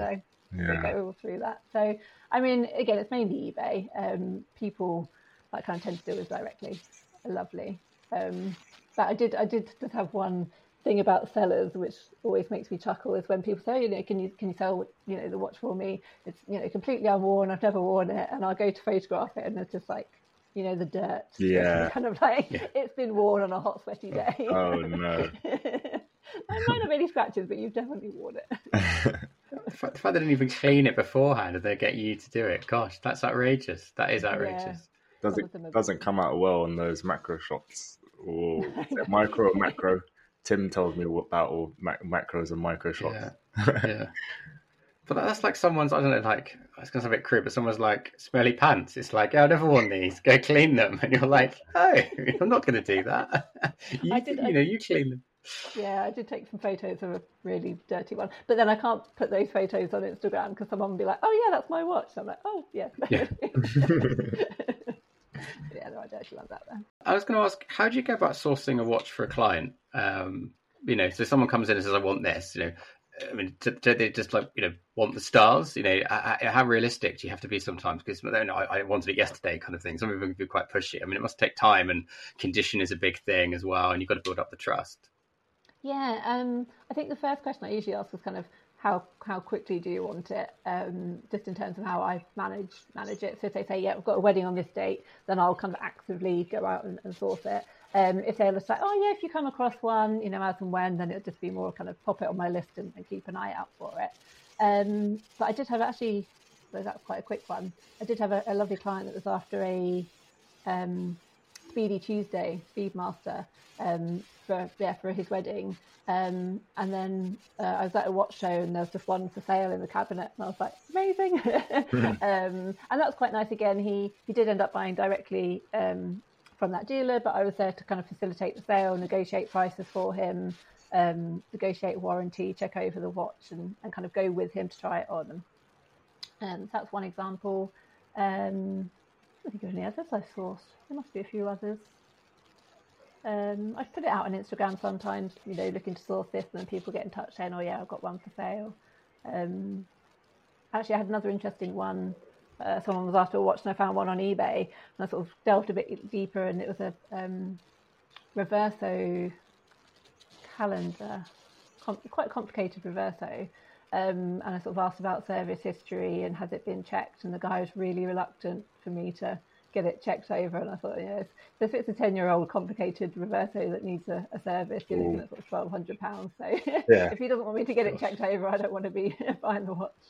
to go all through that. So, I mean, again, it's mainly eBay. Um, people that kind of tend to deal with directly are lovely. Um, but I did, I did just have one thing about sellers, which always makes me chuckle, is when people say, you know, can you can you sell, you know, the watch for me? It's, you know, completely unworn. I've never worn it, and I'll go to photograph it, and it's just like, you know, the dirt. Yeah. Kind of like yeah. It's been worn on a hot, sweaty day. Oh no. I might have any scratches, but you've definitely worn it. The fact, the fact they didn't even clean it beforehand and they get you to do it, gosh, that's outrageous. That is outrageous. Yeah. Does it doesn't come out well on those macro shots or micro or macro? Tim tells me about all mac- macros and micro shots. Yeah. yeah. But that's like someone's, I don't know, like, it's going to sound a bit crude, but someone's like, smelly pants. It's like, yeah, I've never worn these. Go clean them. And you're like, oh, I'm not going to do that. you, I did, you I, know, you clean them. Yeah, I did take some photos of a really dirty one. But then I can't put those photos on Instagram because someone will be like, oh, yeah, that's my watch. So I'm like, oh, yeah. Yeah. Yeah, there are dirty ones out there. I was going to ask, how do you go about sourcing a watch for a client? Um, you know, so someone comes in and says, I want this, you know, I mean, do, do they just like, you know, want the stars? You know, how, how realistic do you have to be sometimes? Because, you know, I, I wanted it yesterday kind of thing. Some people can be quite pushy. I mean, it must take time, and condition is a big thing as well. And you've got to build up the trust. Yeah, um, I think the first question I usually ask is kind of how how quickly do you want it? Um, just in terms of how I manage manage it. So if they say, yeah, we've got a wedding on this date, then I'll kind of actively go out and, and source it. Um, if they're just like, oh yeah, if you come across one, you know, as and when, then it'll just be more kind of pop it on my list and, and keep an eye out for it. Um, but I did have actually, so that's quite a quick one. I did have a, a lovely client that was after a um, Speedy Tuesday, Speedmaster, um, for yeah for his wedding. Um, and then uh, I was at a watch show and there was just one for sale in the cabinet, and I was like, amazing. um, and that was quite nice. Again, he he did end up buying directly um, from that dealer, but I was there to kind of facilitate the sale, negotiate prices for him, um, negotiate warranty, check over the watch, and, and kind of go with him to try it on. And um, so that's one example. Um, I think of any others I sourced. There must be a few others. Um, I put it out on Instagram sometimes, you know, looking to source this, and then people get in touch saying, oh yeah, I've got one for sale. Um, actually, I had another interesting one. Uh, someone was after a watch and I found one on eBay, and I sort of delved a bit deeper, and it was a um, Reverso calendar, Com- quite complicated Reverso. Um, and I sort of asked about service history and has it been checked, and the guy was really reluctant for me to get it checked over, and I thought, yes, so if it's a ten-year-old complicated Reverso that needs a, a service, you're looking at sort of twelve hundred pounds. So yeah. If he doesn't want me to get it checked over, I don't want to be buying the watch.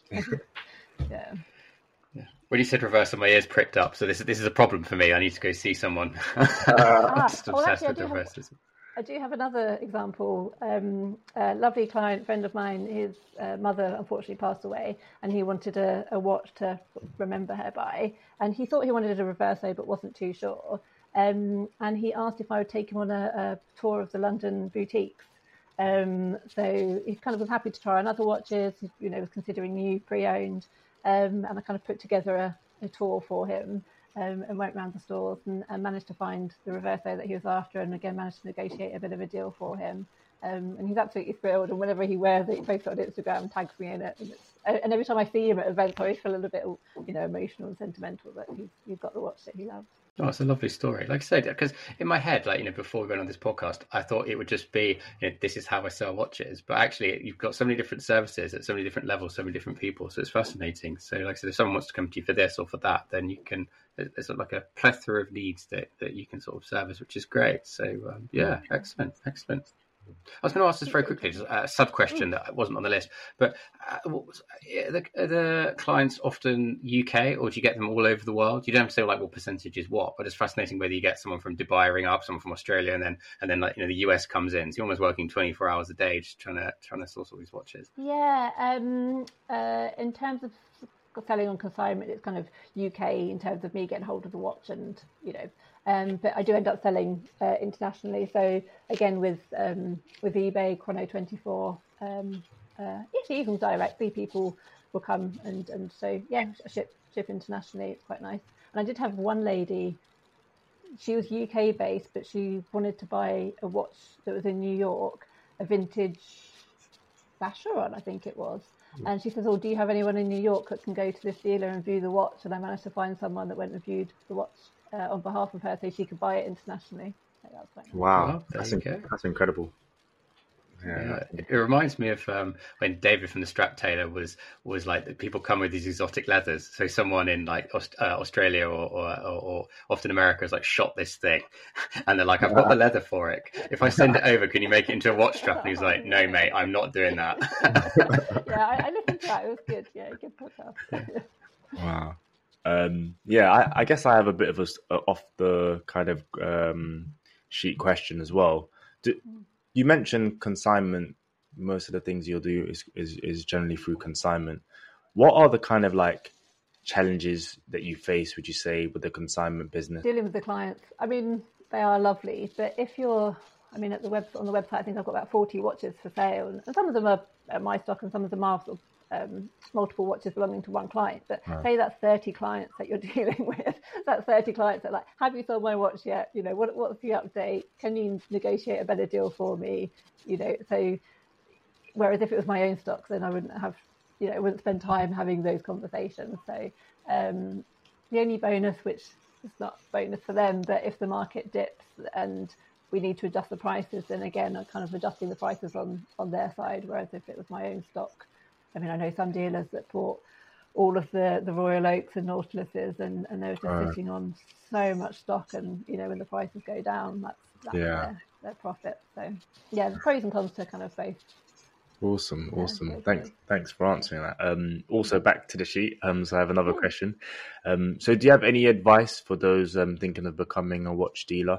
yeah. Yeah. When you said Reverso, my ears pricked up. So this this is a problem for me. I need to go see someone. ah, Just well, obsessed actually, with Reversos. I do have another example. Um, a lovely client, friend of mine, his uh, mother unfortunately passed away, and he wanted a, a watch to remember her by. And he thought he wanted a Reverso, but wasn't too sure. Um, and he asked if I would take him on a, a tour of the London boutiques. Um, so he kind of was happy to try on other watches. You know, was considering new, pre-owned, um, and I kind of put together a, a tour for him. Um, and went around the stores and, and managed to find the Reverso that he was after, and again managed to negotiate a bit of a deal for him. Um, and he's absolutely thrilled, and whenever he wears it, he posts it on Instagram, tags me in it. And, it's, and every time I see him at events, I always feel a little bit, you know, emotional and sentimental that he's, he's got the watch that he loves. Oh, it's a lovely story. Like I said, because in my head, like, you know, before we went on this podcast, I thought it would just be, you know, this is how I sell watches. But actually, you've got so many different services at so many different levels, so many different people. So it's fascinating. So like I said, if someone wants to come to you for this or for that, then you can, there's sort of like a plethora of needs that, that you can sort of service, which is great. So um, yeah, excellent, excellent. I was going to ask this very quickly, just a sub question that wasn't on the list, but uh, what was, are, the, are the clients often U K, or do you get them all over the world? You don't have to say like what percentage is what, but it's fascinating whether you get someone from Dubai ring up, someone from Australia, and then and then like, you know, the U S comes in. So you're almost working twenty-four hours a day just trying to trying to source all these watches. Yeah, um, uh, in terms of selling on consignment, it's kind of U K in terms of me getting hold of the watch, and you know. Um, but I do end up selling uh, internationally. So again, with um, with eBay, Chrono twenty-four, um, uh, actually even directly, people will come and, and so yeah, ship ship internationally. It's quite nice. And I did have one lady. She was U K based, but she wanted to buy a watch that was in New York, a vintage Vacheron, I think it was. And she says, oh, do you have anyone in New York that can go to this dealer and view the watch? And I managed to find someone that went and viewed the watch uh, on behalf of her so she could buy it internationally. So that's quite nice. Wow, Well, there that's, you in- go. that's incredible. Yeah, it reminds me of um, when David from the Strap Tailor was was like the people come with these exotic leathers. So someone in like Aust- uh, Australia or, or, or, or often America has like shot this thing, and they're like, "I've got the leather for it. If I send it over, can you make it into a watch strap?" And he's like, "No, mate, I'm not doing that." Yeah, I, I listened to that. It was good. Yeah, good podcast. Wow. Um, yeah, I, I guess I have a bit of a, s- a off the kind of um, sheet question as well. Do, you mentioned consignment. Most of the things you'll do is, is is generally through consignment. What are the kind of like challenges that you face, would you say, with the consignment business? Dealing with the clients. I mean, they are lovely, but if you're, I mean, at the web on the website, I think I've got about forty watches for sale, and, and some of them are at my stock, and some of them are sort of, um, multiple watches belonging to one client. But Right. say that's thirty clients that you're dealing with. That's thirty clients that are like, have you sold my watch yet? You know, what what's the update? Can you negotiate a better deal for me? You know, so whereas if it was my own stock, then I wouldn't have, you know, I wouldn't spend time having those conversations. So um, the only bonus, which is not a bonus for them, but if the market dips and we need to adjust the prices, then again, I'm kind of adjusting the prices on, on their side. Whereas if it was my own stock, I mean, I know some dealers that bought all of the, the Royal Oaks and Nautiluses, and, and they were just Right. sitting on so much stock, and, you know, when the prices go down, that's, that's Yeah. their, their profit. So yeah, the pros and cons to kind of both. Awesome, Yeah, awesome. okay, Thanks, great. thanks for answering that. Um, also, back to the sheet. Um, so I have another question. Um, so do you have any advice for those um, thinking of becoming a watch dealer?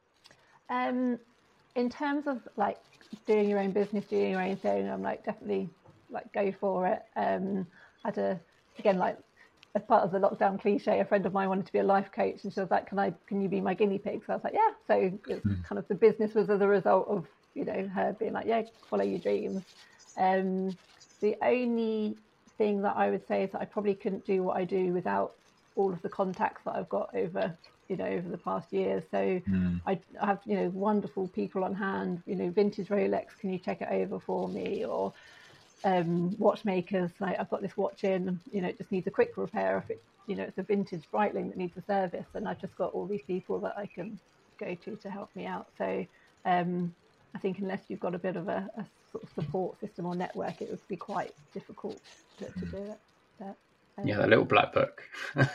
Um, in terms of like doing your own business, doing your own thing, I'm like definitely like go for it. Um, I had a again like as part of the lockdown cliche, a friend of mine wanted to be a life coach, and she was like, "Can I? Can you be my guinea pig?" So I was like, "Yeah." So it's kind of the business was as a result of, you know, her being like, "Yeah, follow your dreams." Um, the only thing that I would say is that I probably couldn't do what I do without all of the contacts that I've got over, you know, over the past years. So Mm. I have, you know, wonderful people on hand, you know, vintage Rolex, can you check it over for me? Or um, watchmakers, like I've got this watch in, you know, it just needs a quick repair. If it, you know, it's a vintage Breitling that needs a service, and I've just got all these people that I can go to to help me out. So um, I think unless you've got a bit of a, a sort of support system or network, it would be quite difficult to, to do it. But, um, Yeah, that little black book.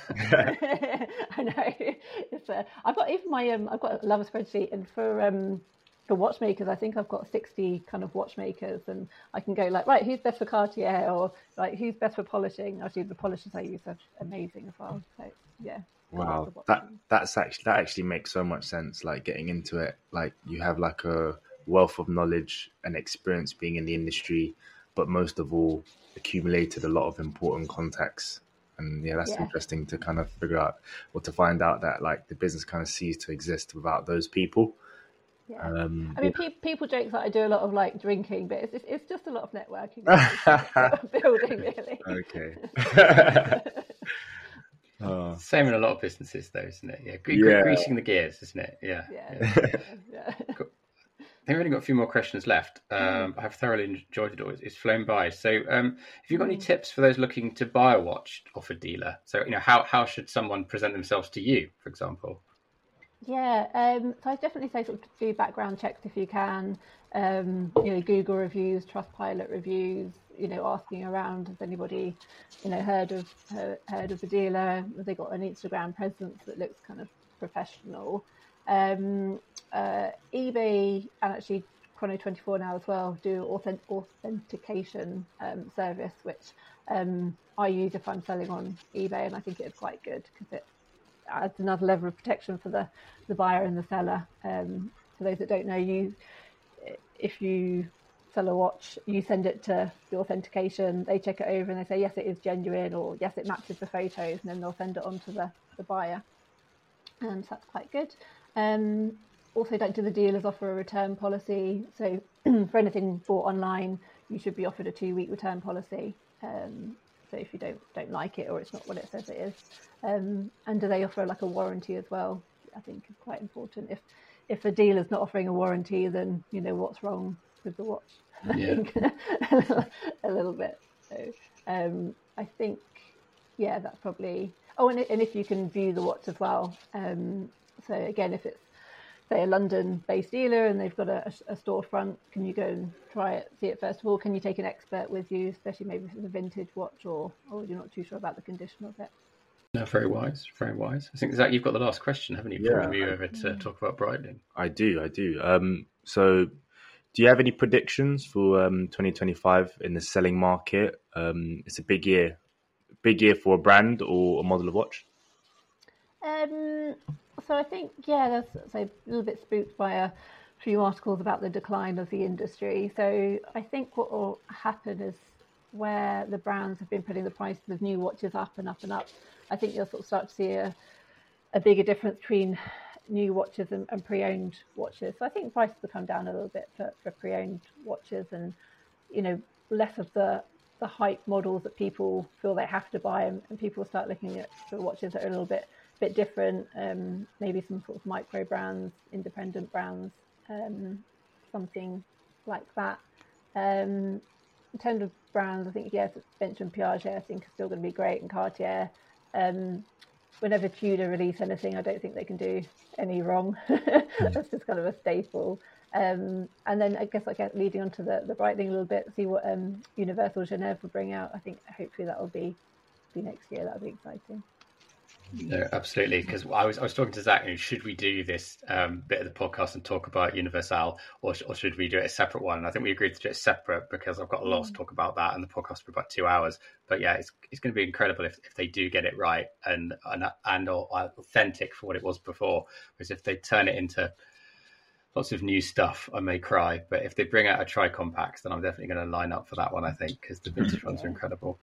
I know. It's uh, I've got even my um, I've got a love spreadsheet, and for um, for watchmakers, I think I've got sixty kind of watchmakers, and I can go like, right, who's best for Cartier, or like who's best for polishing. Actually, the polishers I use are amazing as well. So yeah. Wow, that that's actually that actually makes so much sense. Like getting into it, like you have like a wealth of knowledge and experience being in the industry, but most of all, accumulated a lot of important contacts. And yeah, that's Yeah. interesting to kind of figure out, or to find out that like the business kind of ceased to exist without those people. Yeah. Um, I mean, pe- people joke that I do a lot of like drinking, but it's it's, it's just a lot of networking, really. Building, really. Okay. Oh. Same in a lot of businesses, though, isn't it? Yeah, gre- Yeah. greasing the gears, isn't it? Yeah. Yeah. yeah. Yeah. Cool. I think we've only got a few more questions left. Um, I've thoroughly enjoyed it all. It's flown by. So, um, have you got any tips for those looking to buy a watch off a dealer? So, you know, how how should someone present themselves to you, for example? Yeah, um, so I definitely say sort of do background checks if you can. Um, you know, Google reviews, Trustpilot reviews. You know, asking around, has anybody, you know, heard of heard, heard of the dealer? Have they got an Instagram presence that looks kind of professional? Um, uh, eBay and actually Chrono twenty-four now as well do authentic, authentication um, service, which um, I use if I'm selling on eBay, and I think it's quite good because it adds another level of protection for the, the buyer and the seller. Um, for those that don't know, you if you sell a watch, you send it to the authentication, they check it over and they say, yes, it is genuine, or yes, it matches the photos, and then they'll send it on to the, the buyer. And so that's quite good. Um, also, don't do the dealers offer a return policy. So for anything bought online, you should be offered a two-week return policy. Um, so if you don't don't like it, or it's not what it says it is. Um, and do they offer like a warranty as well? I think is quite important. If if a dealer's not offering a warranty, then you know what's wrong with the watch. Yeah. a, little, a little bit. So um, I think, yeah, that's probably. Oh, and, and if you can view the watch as well. Um, so again, if it's say a London-based dealer and they've got a, a storefront, can you go and try it, see it first of all? Can you take an expert with you, especially maybe if it's a vintage watch or or you're not too sure about the condition of it? No, very wise, very wise. I think, Zach, you've got the last question, haven't you? Before yeah, we move over to talk about Breitling. I do, I do. Um, so do you have any predictions for um, twenty twenty-five in the selling market? Um, it's a big year, big year for a brand or a model of watch? Um, so I think, yeah, there's so a little bit spooked by a few articles about the decline of the industry. So I think what will happen is where the brands have been putting the price of new watches up and up and up, I think you'll sort of start to see a, a bigger difference between new watches and, and pre-owned watches. So I think prices will come down a little bit for, for pre-owned watches, and, you know, less of the the hype models that people feel they have to buy, and, and people start looking at the watches that are a little bit bit different, um, maybe some sort of micro brands, independent brands, um, something like that. Um, in terms of brands, I think, yes, Venture and Piaget, I think, are still going to be great, and Cartier. Um, whenever Tudor release anything, I don't think they can do any wrong. That's just kind of a staple. Um, and then I guess like leading on to the, the Breitling a little bit, see what um, Universal Genève will bring out. I think hopefully that will be, be next year. That'll be exciting. No, absolutely. Because I was I was talking to Zach, you know, should we do this um, bit of the podcast and talk about Universal, or, or should we do it a separate one? And I think we agreed to do it separate because I've got a lot to talk about that, and the podcast for about two hours. But yeah, it's it's going to be incredible if, if they do get it right and and and or authentic for what it was before. Whereas if they turn it into lots of new stuff, I may cry. But if they bring out a tri-compact, then I'm definitely going to line up for that one, I think, because the vintage ones are incredible.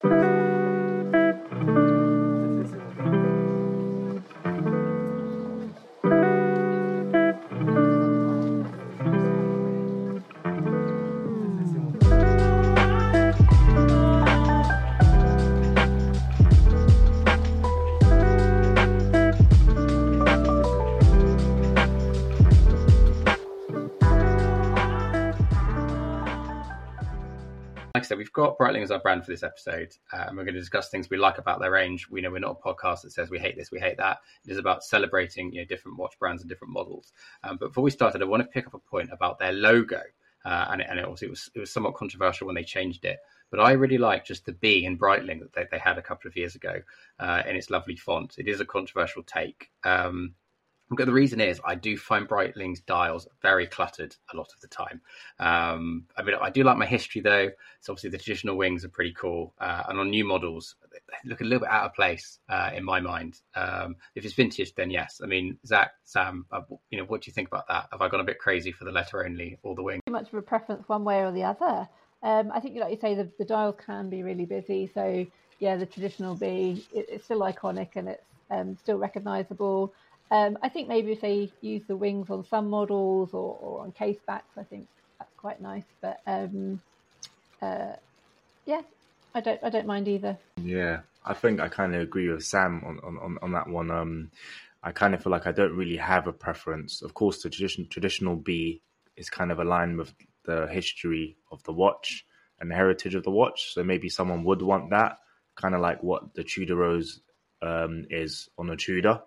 Like I said, we've got Breitling as our brand for this episode, uh, and we're going to discuss things we like about their range. We know we're not a podcast that says we hate this, we hate that. It is about celebrating, you know, different watch brands and different models. Um, but before we started, I want to pick up a point about their logo, uh, and, it, and it, also, it was it was somewhat controversial when they changed it. But I really like just the B in Breitling that they, they had a couple of years ago uh, in its lovely font. It is a controversial take. Um, But the reason is I do find Breitling's dials very cluttered a lot of the time. Um, I mean, I do like my history, though. So obviously the traditional wings are pretty cool. Uh, and on new models, they look a little bit out of place uh, in my mind. Um, if it's vintage, then yes. I mean, Zach, Sam, uh, you know, what do you think about that? Have I gone a bit crazy for the letter only or the wing? Too much of a preference one way or the other. Um, I think, like you say, the, the dials can be really busy. So, yeah, the traditional B, it, it's still iconic and it's um, still recognisable. Um, I think maybe if they use the wings on some models or, or on case backs, I think that's quite nice. But um, uh, yeah, I don't I don't mind either. Yeah, I think I kind of agree with Sam on, on, on that one. Um, I kind of feel like I don't really have a preference. Of course, the tradition, traditional B is kind of aligned with the history of the watch and the heritage of the watch. So maybe someone would want that, kind of like what the Tudor Rose um, is on a Tudor.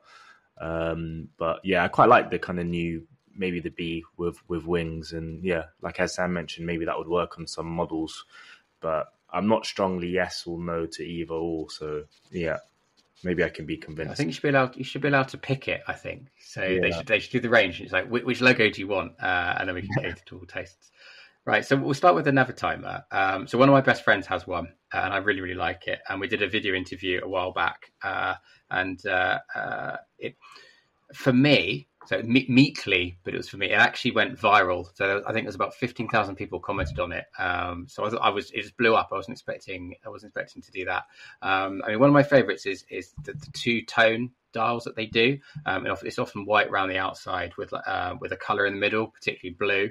Um, but yeah, I quite like the kind of new, maybe the B with, with wings. And yeah, like as Sam mentioned, maybe that would work on some models, but I'm not strongly yes or no to either or. So yeah, maybe I can be convinced. I think you should be allowed, you should be allowed to pick it, I think. So yeah. they should, they should do the range. It's like, which, which logo do you want? Uh, and then we can get into all tastes. Right, so we'll start with the Navitimer. Um, so one of my best friends has one, uh, and I really, really like it. And we did a video interview a while back, uh, and uh, uh, it, for me, so me- meekly, but it was for me. It actually went viral. So I think there's about fifteen thousand people commented on it. Um, so I was, I was, it just blew up. I wasn't expecting, I wasn't expecting to do that. Um, I mean, one of my favourites is is the, the two tone dials that they do. Um, it's often white around the outside with uh, with a colour in the middle, particularly blue.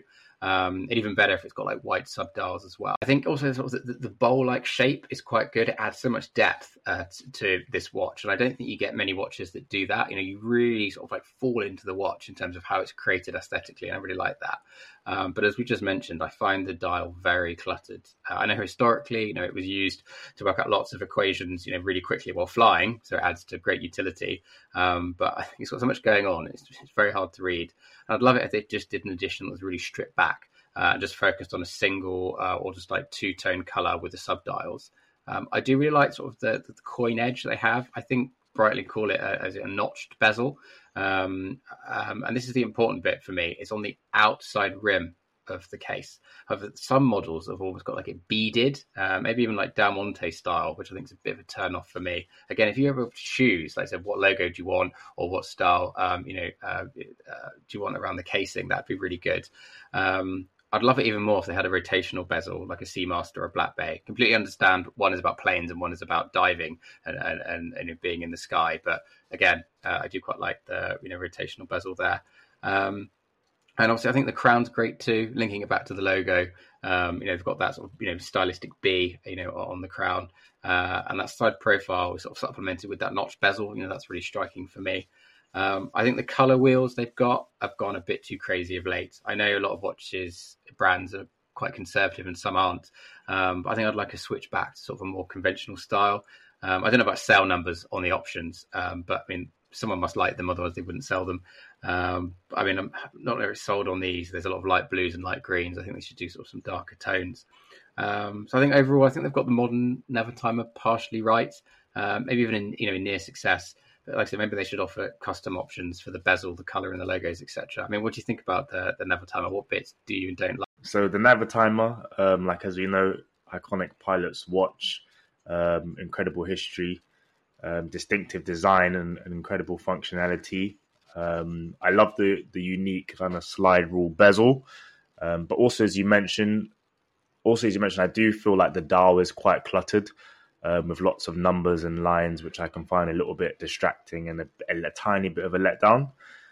Um, and even better if it's got like white subdials as well. I think also sort of the, the bowl-like shape is quite good. It adds so much depth uh, to, to this watch, and I don't think you get many watches that do that. You know, you really sort of like fall into the watch in terms of how it's created aesthetically, and I really like that. Um, but as we just mentioned, I find the dial very cluttered. Uh, I know historically, you know, it was used to work out lots of equations, you know, really quickly while flying, so it adds to great utility. Um, but I think it's got so much going on; it's, it's very hard to read. And I'd love it if they just did an edition that was really stripped back. Uh, just focused on a single uh, or just like two-tone color with the subdials. Um, I do really like sort of the, the coin edge they have. I think Breitling call it a, as a notched bezel. Um, um, and this is the important bit for me. It's on the outside rim of the case. However, some models have almost got like it beaded, uh, maybe even like Del Monte style, which I think is a bit of a turn off for me. Again, if you ever choose, like I said, what logo do you want or what style, um, you know, uh, uh, do you want around the casing? That'd be really good. Um, I'd love it even more if they had a rotational bezel, like a Seamaster or a Black Bay. Completely understand one is about planes and one is about diving and and, and, and being in the sky. But again, uh, I do quite like the you know rotational bezel there. Um, and obviously, I think the crown's great too. Linking it back to the logo, um, you know, they've got that sort of you know stylistic B, you know, on the crown, uh, and that side profile is sort of supplemented with that notch bezel. You know, that's really striking for me. Um, I think the color wheels they've got have gone a bit too crazy of late. I know a lot of watches brands are quite conservative and some aren't. Um, but I think I'd like a switch back to sort of a more conventional style. Um, I don't know about sale numbers on the options, um, but I mean, someone must like them, otherwise they wouldn't sell them. Um, I mean, I'm not really sold on these. There's a lot of light blues and light greens. I think they should do sort of some darker tones. Um, so I think overall, I think they've got the modern Navitimer partially right. Um, maybe even in you know in near success. But like I said, maybe they should offer custom options for the bezel, the color, and the logos, et cetera. I mean, what do you think about the the Navitimer? What bits do you and don't like? So the Navitimer, um, like as we know, iconic pilot's watch, um, incredible history, um, distinctive design, and, and incredible functionality. Um, I love the the unique kind of slide rule bezel, um, but also as you mentioned, also as you mentioned, I do feel like the dial is quite cluttered. Um, with lots of numbers and lines, which I can find a little bit distracting and a, a, a tiny bit of a letdown.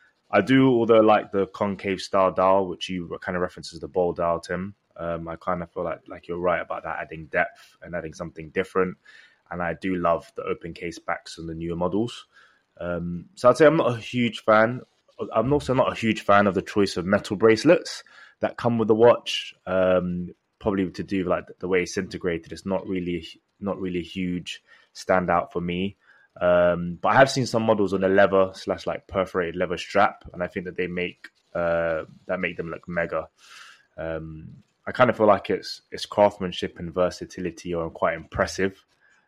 I do, although like the concave style dial, which you kind of references the bowl dial, Tim. Um, I kind of feel like like you're right about that, adding depth and adding something different. And I do love the open case backs on the newer models. Um, so I'd say I'm not a huge fan. I'm also not a huge fan of the choice of metal bracelets that come with the watch. Um, probably to do with like the way it's integrated. It's not really not really a huge standout for me. Um, but I have seen some models on a leather slash like perforated leather strap, and I think that they make uh, that make them look mega. Um, I kind of feel like it's it's craftsmanship and versatility are quite impressive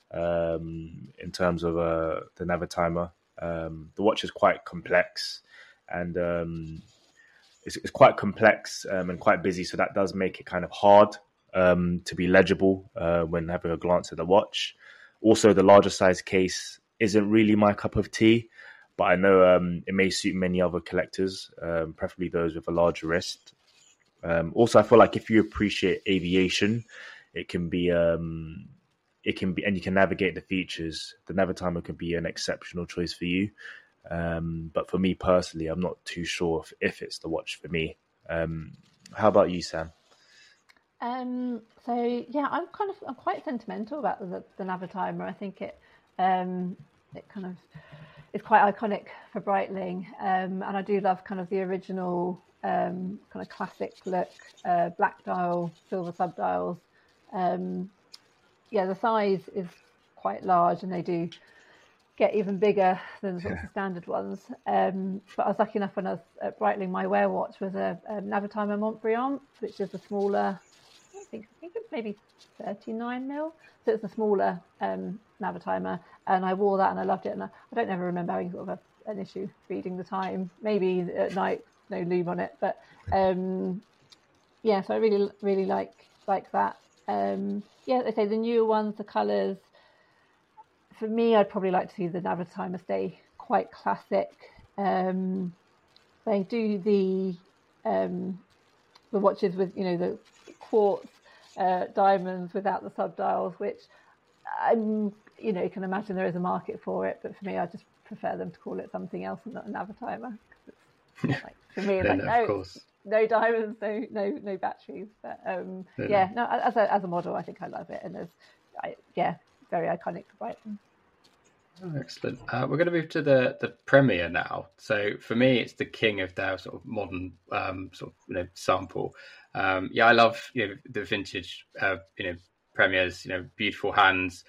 um, in terms of uh, the Navitimer. Um, the watch is quite complex and um, it's, it's quite complex um, and quite busy, so that does make it kind of hard um, to be legible uh, when having a glance at the watch. Also, the larger size case isn't really my cup of tea, but I know um, it may suit many other collectors, um, preferably those with a larger wrist. Um, also, I feel like if you appreciate aviation, it can be, um, it can be, and you can navigate the features. The Navitimer could be an exceptional choice for you. Um, but for me personally, I'm not too sure if, if it's the watch for me. Um, how about you, Sam? Um, so yeah, I'm kind of I'm quite sentimental about the, the Navitimer. I think it um, it kind of is quite iconic for Breitling, um, and I do love kind of the original um, kind of classic look, uh, black dial, silver subdials. Um, yeah, the size is quite large, and they do get even bigger than sort of the standard ones. Um, but I was lucky enough when I was at Breitling, my wear watch was a, a Navitimer Montbriant, which is a smaller. I think, I think it's maybe thirty-nine mil. So it's a smaller um, Navitimer, and I wore that and I loved it. And I, I don't ever remember having sort of a, an issue reading the time. Maybe at night, no loom on it, but um, yeah. So I really, really like like that. Um, yeah, they say the newer ones, the colours. For me, I'd probably like to see the Navitimer stay quite classic. Um, they do the um, the watches with you know the quartz uh, diamonds without the subdials, which I'm you know you can imagine there is a market for it, but for me, I just prefer them to call it something else and not a Navitimer. Like, for me, no, like no, no, of course. no diamonds, no no no batteries. But um, Yeah. yeah, no, as a as a model, I think I love it, and as I, yeah, very iconic for Breitling. Oh, excellent. Uh, we're going to move to the the Premier now. So for me, it's the king of their sort of modern um, sort of you know sample. Um, yeah, I love you know the vintage uh, you know Premiers. You know, beautiful hands.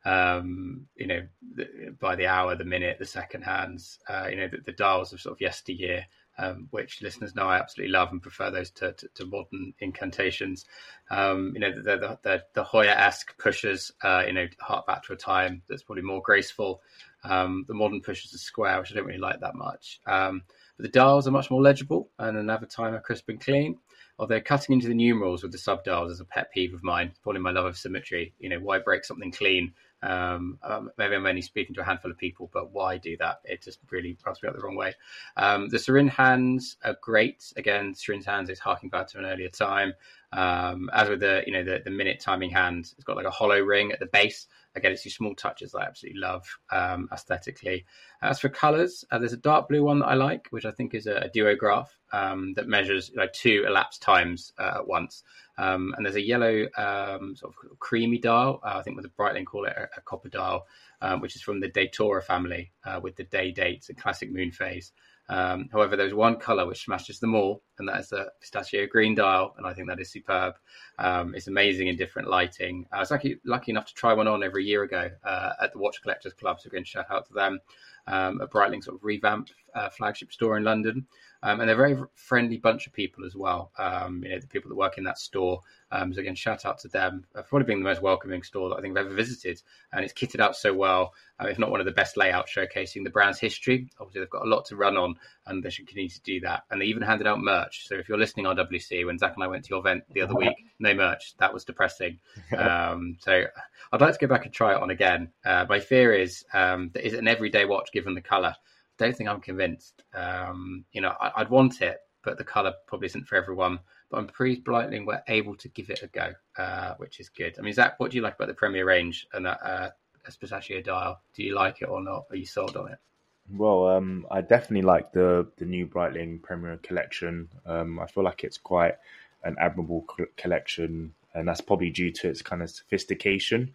Um, you know, the, by the hour, the minute, the second hands. Uh, you know, the, the dials of sort of yesteryear. Um, which listeners know I absolutely love and prefer those to, to, to modern incantations. Um, you know, the the, the, the Hoyer-esque pushers, uh, you know, hark back to a time that's probably more graceful. Um, the modern pushers are square, which I don't really like that much. Um, but the dials are much more legible and another time are crisp and clean. Although cutting into the numerals with the sub dials is a pet peeve of mine, probably my love of symmetry. You know, why break something clean? Um, um, maybe I'm only speaking to a handful of people, but why do that? It just really rubs me up the wrong way. Um, the syringe hands are great. Again, syringe hands is harking back to an earlier time. Um, as with the, you know, the, the minute timing hand, it's got like a hollow ring at the base. Again, it's these small touches that I absolutely love um, aesthetically. As for colours, uh, there's a dark blue one that I like, which I think is a, a duograph um, that measures like two elapsed times uh, at once. Um, and there's a yellow um, sort of creamy dial, uh, I think with a Breitling call it a, a copper dial, um, which is from the Datora family uh, with the day dates and classic moon phase. Um, however, there's one colour which smashes them all, and that is the pistachio green dial, and I think that is superb. Um, it's amazing in different lighting. I was lucky, lucky enough to try one on over a year ago uh, at the Watch Collectors Club, so again, shout out to them. Um, a Breitling sort of revamped uh, flagship store in London. Um, and they're a very friendly bunch of people as well. Um, you know, the people that work in that store. Um, so again, shout out to them for probably being the most welcoming store that I think I've ever visited. And it's kitted out so well, uh, if not one of the best layouts showcasing the brand's history. Obviously, they've got a lot to run on and they should continue to do that. And they even handed out merch. So if you're listening R W C, when Zach and I went to your event the other week, no merch. That was depressing. Um, so I'd like to go back and try it on again. Uh, my fear is um, that is it an everyday watch given the colour? Don't think I'm convinced. Um, you know, I, I'd want it, but the colour probably isn't for everyone. But I'm pretty Breitling we're able to give it a go, uh, which is good. I mean, Zach, what do you like about the Premier range and that uh, pistachio dial? Do you like it or not? Are you sold on it? Well, um, I definitely like the the new Breitling Premier collection. Um, I feel like it's quite an admirable co- collection, and that's probably due to its kind of sophistication.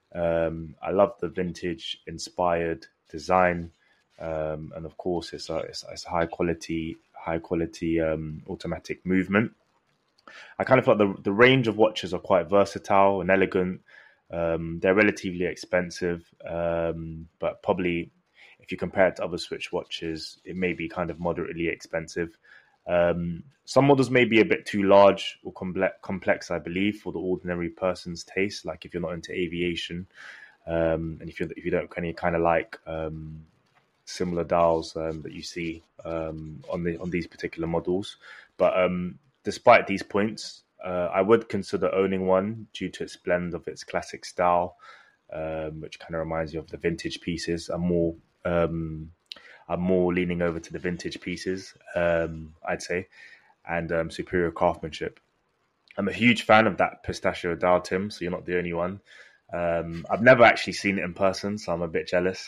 Um, I love the vintage inspired design. Um, and of course, it's a, it's, it's a high quality, high quality um, automatic movement. I kind of felt the the range of watches are quite versatile and elegant. Um, they're relatively expensive, um, but probably if you compare it to other Switch watches, it may be kind of moderately expensive. Um, some models may be a bit too large or complex, complex, I believe, for the ordinary person's taste. Like if you're not into aviation, um, and if you if you don't kind of kind of like um, similar dials um, that you see um, on the on these particular models. But um, despite these points, uh, I would consider owning one due to its blend of its classic style, um, which kind of reminds you of the vintage pieces. I'm more um, I'm more leaning over to the vintage pieces, um, I'd say, and um, superior craftsmanship. I'm a huge fan of that pistachio dial, Tim, so you're not the only one. Um, I've never actually seen it in person, so I'm a bit jealous.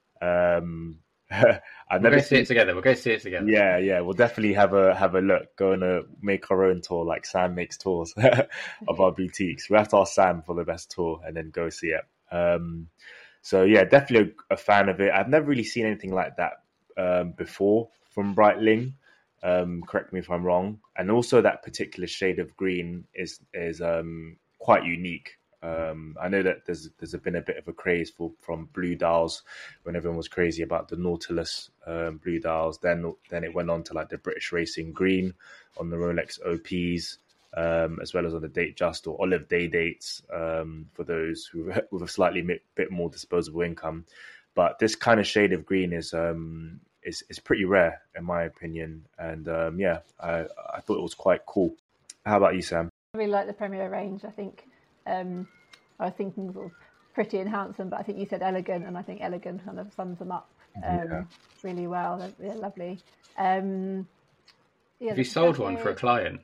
Um, I've we'll never go seen... see it together. We'll go see it together. Yeah, yeah. We'll definitely have a have a look. Go and uh, make our own tour, like Sam makes tours of our boutiques. We have to ask Sam for the best tour and then go see it. Um, so yeah, definitely a, a fan of it. I've never really seen anything like that um, before from Breitling. Um, correct me if I'm wrong. And also that particular shade of green is is um, quite unique. Um, I know that there's there's been a bit of a craze for from blue dials when everyone was crazy about the Nautilus um, blue dials. Then then it went on to like the British Racing green on the Rolex O Ps, um, as well as on the Datejust or Olive Day dates um, for those who with a slightly bit more disposable income. But this kind of shade of green is um, is is pretty rare in my opinion, and um, yeah, I I thought it was quite cool. How about you, Sam? I really like the Premier range. I think. Um, I was thinking sort of pretty and handsome, but I think you said elegant, and I think elegant kind of sums them up um, yeah. really well. They're, they're lovely. Um, yeah, Have you sold one for a client?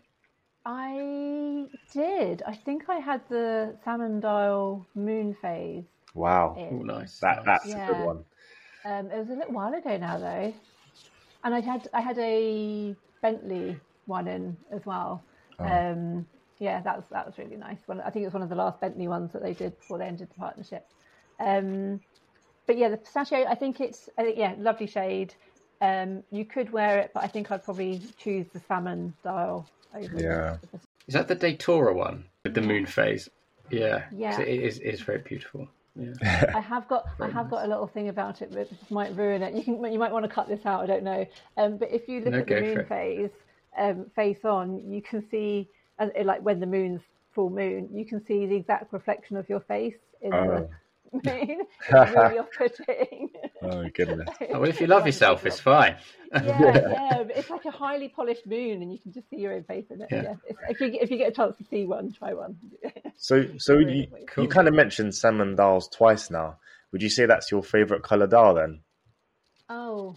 I did. I think I had the Salmon Dial Moon Phase. Wow. Oh, nice. That, nice. That's yeah. a good one. Um, it was a little while ago now, though. And I had I had a Bentley one in as well. Oh. Um, yeah, that was that was really nice. One, I think it was one of the last Bentley ones that they did before they ended the partnership. Um, but yeah, the pistachio, I think it's I think yeah, lovely shade. Um, you could wear it, but I think I'd probably choose the salmon dial over. Yeah. The, Is that the Datura one with the moon phase? Yeah, yeah, it is. It's very beautiful. Yeah. I have got I have nice. got a little thing about it, but it might ruin it. You can you might want to cut this out. I don't know. Um, but if you look no, at the moon phase, um, face on, you can see uh, like when the moon's full moon, you can see the exact reflection of your face in oh. the moon. It's really off-putting. Oh goodness! Oh, well, if you love yourself, it's fine. Yeah, yeah. But it's like a highly polished moon, and you can just see your own face in it. Yeah. yeah. It's, if you if you get a chance to see one, try one. So, so really you cool. you kind of mentioned salmon dials twice now. Would you say that's your favourite colour dial then? Oh,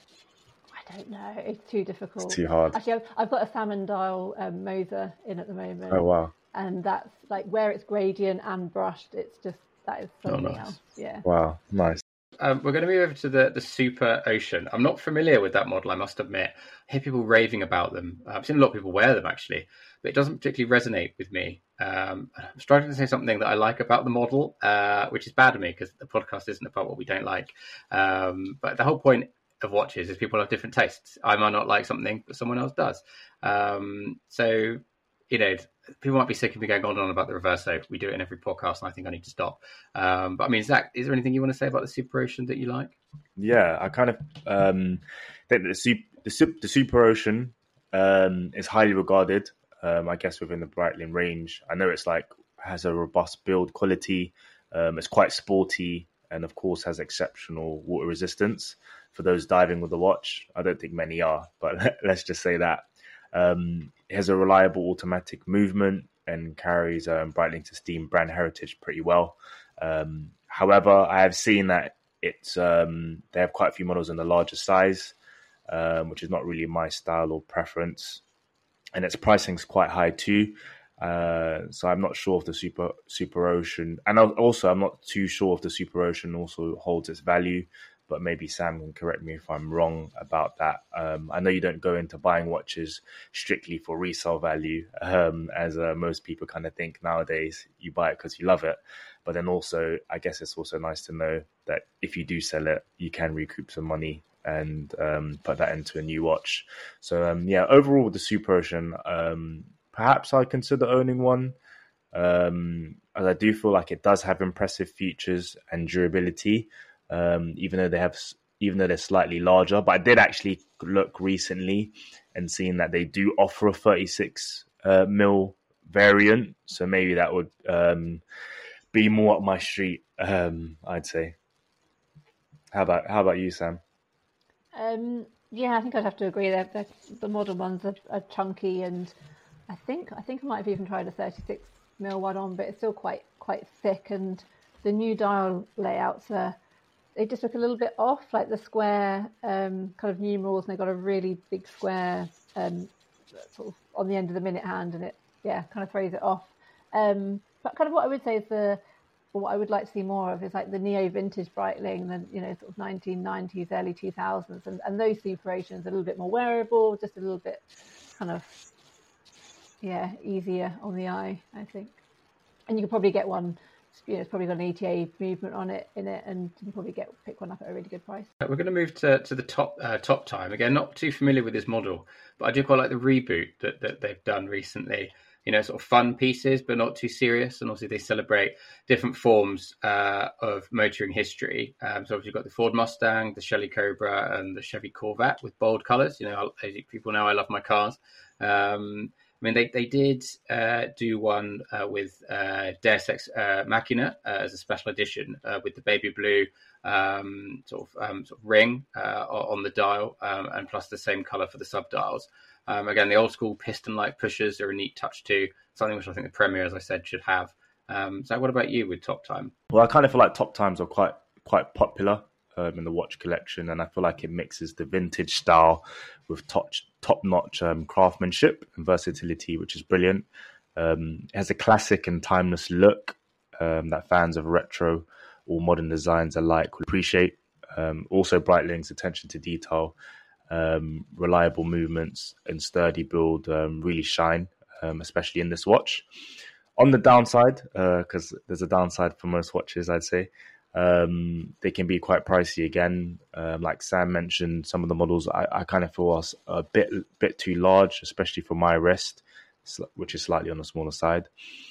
I don't know. It's too difficult. It's too hard. Actually, I've, I've got a salmon dial um, Moser in at the moment. Oh wow! And that's like where it's gradient and brushed. It's just that is something oh, nice. else. Yeah. Wow, nice. Um, we're going to move over to the, the Super Ocean. I'm not familiar with that model, I must admit. I hear people raving about them. I've seen a lot of people wear them, actually, but it doesn't particularly resonate with me. Um, I'm struggling to say something that I like about the model, uh, which is bad of me because the podcast isn't about what we don't like. Um, but the whole point of watches is people have different tastes. I might not like something, but someone else does. Um, so, you know, people might be sick of me going on and on about the Reverso. We do it in every podcast, and I think I need to stop. Um, but I mean, Zach, is there anything you want to say about the Super Ocean that you like? Yeah, I kind of um, think that the Super, the, the Super Ocean um, is highly regarded, um, I guess, within the Breitling range. I know it's like has a robust build quality. Um, it's quite sporty, and of course has exceptional water resistance for those diving with the watch. I don't think many are, but let's just say that. Um, it has a reliable automatic movement and carries um, Breitling to Steam brand heritage pretty well. Um, however, I have seen that it's um, they have quite a few models in the larger size, um, which is not really my style or preference. And its pricing is quite high too. Uh, so I'm not sure if the Super Super Ocean, and also I'm not too sure if the Super Ocean also holds its value. But maybe Sam can correct me if I'm wrong about that. Um, I know you don't go into buying watches strictly for resale value, um, as uh, most people kind of think nowadays. You buy it because you love it. But then also, I guess it's also nice to know that if you do sell it, you can recoup some money and um, put that into a new watch. So um, yeah, overall with the Super Ocean, um, perhaps I'd consider owning one. Um, as I do feel like it does have impressive features and durability. Um, even though they have, even though they're slightly larger, but I did actually look recently and seen that they do offer a thirty-six uh, mil variant, so maybe that would um, be more up my street. Um, I'd say. How about how about you, Sam? Um, yeah, I think I'd have to agree. They're, they're, the modern ones are, are chunky, and I think I think I might have even tried a thirty-six mil one on, but it's still quite quite thick. And the new dial layouts are. They just look a little bit off, like the square um, kind of numerals, and they've got a really big square um, sort of on the end of the minute hand, and it, yeah, kind of throws it off. Um, but kind of what I would say is the, or what I would like to see more of is like the neo vintage Breitling, the you know sort of nineteen nineties, early two thousands, and, and those Super Oceans a little bit more wearable, just a little bit kind of yeah easier on the eye, I think. And you could probably get one. You know, it's probably got an E T A movement on it in it, and you can probably get pick one up at a really good price. We're going to move to to the top uh, top time again. Not too familiar with this model, but I do quite like the reboot that, that they've done recently. You know, sort of fun pieces, but not too serious. And obviously, they celebrate different forms uh, of motoring history. Um, so obviously, you've got the Ford Mustang, the Shelley Cobra, and the Chevy Corvette with bold colours. You know, as people know, I love my cars. Um, I mean, they, they did uh, do one uh, with uh, Deus Ex uh, Machina uh, as a special edition uh, with the baby blue um, sort of um, sort of ring uh, on the dial, um, and plus the same colour for the subdials. Um, again, the old school piston-like pushers are a neat touch too, something which I think the Premier, as I said, should have. Um, so what about you with Top Time? Well, I kind of feel like Top Times are quite quite popular um, in the watch collection, and I feel like it mixes the vintage style with top, top-notch um, craftsmanship and versatility, which is brilliant. Um, it has a classic and timeless look um, that fans of retro or modern designs alike will appreciate. Um, also, Breitling's attention to detail um, reliable movements and sturdy build um, really shine, um, especially in this watch. On the downside, because uh, there's a downside for most watches, I'd say, um, they can be quite pricey again. Um, like Sam mentioned, some of the models I, I kind of feel are a bit bit too large, especially for my wrist, which is slightly on the smaller side,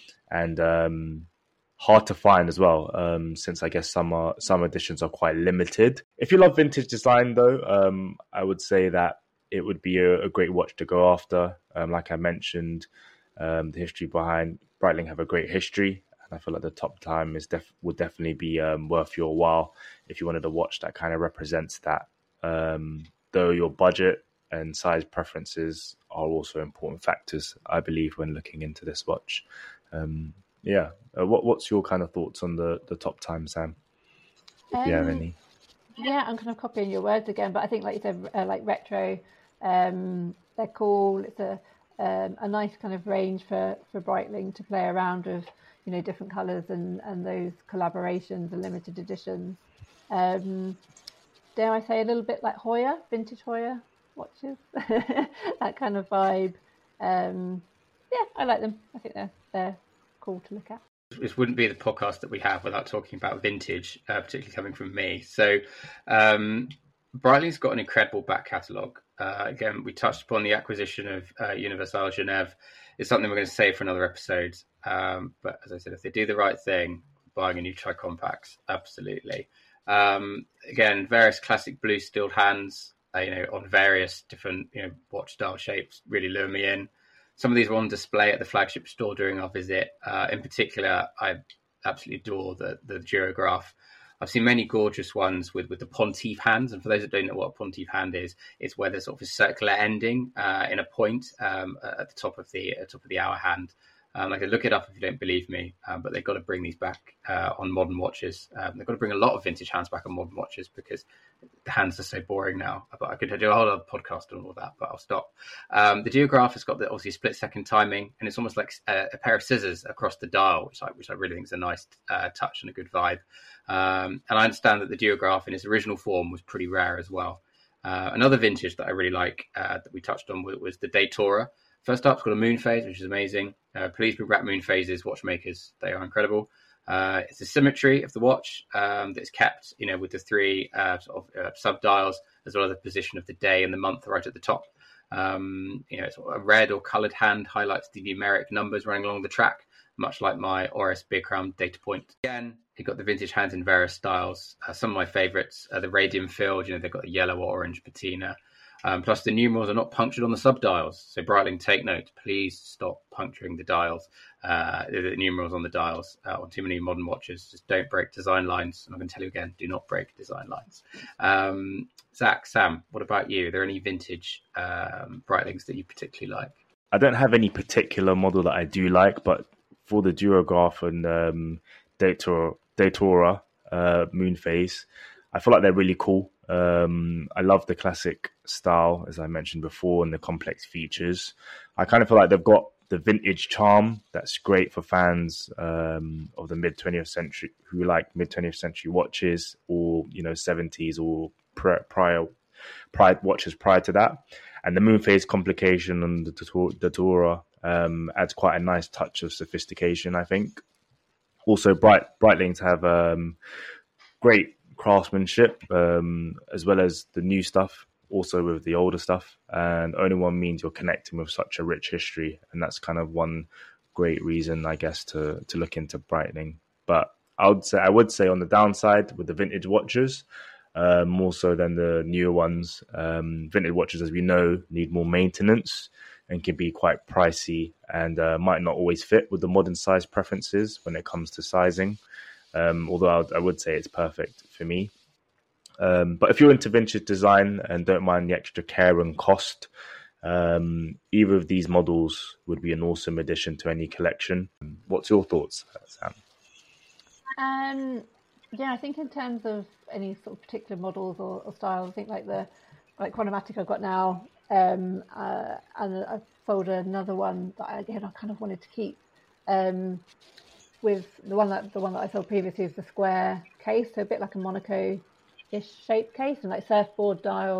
and um, hard to find as well, um, since I guess some are, some editions are quite limited. If you love vintage design, though, um, I would say that it would be a, a great watch to go after. Um, like I mentioned, um, the history behind Breitling have a great history, and I feel like the top time is def- would definitely be um, worth your while if you wanted a watch that kind of represents that. Um, though your budget and size preferences are also important factors, I believe, when looking into this watch. Um, yeah, uh, what what's your kind of thoughts on the, the top time, Sam? If um, you have any. Yeah, I'm kind of copying your words again, but I think, like you said, uh, like retro, um, they're cool. It's a Um, a nice kind of range for, for Breitling to play around with, you know, different colours and, and those collaborations and limited editions. Um, dare I say a little bit like Hoya, vintage Hoya watches, that kind of vibe. Um, yeah, I like them. I think they're they're cool to look at. This wouldn't be the podcast that we have without talking about vintage, uh, particularly coming from me. So um, Breitling's got an incredible back catalogue. Uh, again, we touched upon the acquisition of uh, Universal Genève. It's something we're going to save for another episode. Um, but as I said, if they do the right thing, buying a new Tricompax, absolutely. Um, again, various classic blue steel hands, uh, you know, on various different, you know, watch style shapes really lure me in. Some of these were on display at the flagship store during our visit. Uh, in particular, I absolutely adore the the Girograph. I've seen many gorgeous ones with, with the Pontife hands. And for those that don't know what a Pontife hand is, it's where there's sort of a circular ending uh, in a point um, at the top of the at the top of the hour hand. Um, like, look it up if you don't believe me, um, but they've got to bring these back uh, on modern watches. Um, they've got to bring a lot of vintage hands back on modern watches because the hands are so boring now. But I could do a whole other podcast on all that, but I'll stop. Um, the Girograph has got the obviously split second timing, and it's almost like a, a pair of scissors across the dial, which I, which I really think is a nice uh, touch and a good vibe. Um, and I understand that the Girograph in its original form was pretty rare as well. Uh, another vintage that I really like uh, that we touched on was, was the Datora. First up, it's got a moon phase, which is amazing. Uh, please bring back moon phases, watchmakers. They are incredible. Uh, it's the symmetry of the watch um, that's kept, you know, with the three uh, sort of uh, sub dials, as well as the position of the day and the month right at the top. Um, you know, it's a red or coloured hand highlights the numeric numbers running along the track, much like my Oris Beer Crown data point. Again, you've got the vintage hands in various styles. Uh, some of my favourites are the Radium Field. You know, they've got the yellow or orange patina. Um, plus, the numerals are not punctured on the sub-dials. So, Breitling, take note. Please stop puncturing the dials, uh, the numerals on the dials uh, on too many modern watches. Just don't break design lines. And I'm going to tell you again, do not break design lines. Um, Zach, Sam, what about you? Are there any vintage um, Breitlings that you particularly like? I don't have any particular model that I do like, but for the Girograph and um, Datora, Datora uh, moon phase, I feel like they're really cool. Um, I love the classic style, as I mentioned before, and the complex features. I kind of feel like they've got the vintage charm that's great for fans um, of the mid twentieth century who like mid twentieth century watches, or you know seventies or prior prior, prior watches prior to that. And the moon phase complication and the Datora um, adds quite a nice touch of sophistication, I think. Also, Bright Breitlings have um, great craftsmanship, um, as well as the new stuff, also with the older stuff. And only one means you're connecting with such a rich history. And that's kind of one great reason, I guess, to to look into Breitling. But I would say, I would say on the downside with the vintage watches, uh, more so than the newer ones. Um, vintage watches, as we know, need more maintenance and can be quite pricey, and uh, might not always fit with the modern size preferences when it comes to sizing. Um, although I would, I would say it's perfect for me. Um, but if you're into vintage design and don't mind the extra care and cost, um, either of these models would be an awesome addition to any collection. What's your thoughts, Sam? Um, yeah, I think in terms of any sort of particular models or, or styles, I think like the like Chronomatic I've got now, um, uh, and I've sold another one that I, again I kind of wanted to keep. Um, with the one that the one that I sold previously is the square case, so a bit like a Monaco-ish shaped case, and like surfboard dial,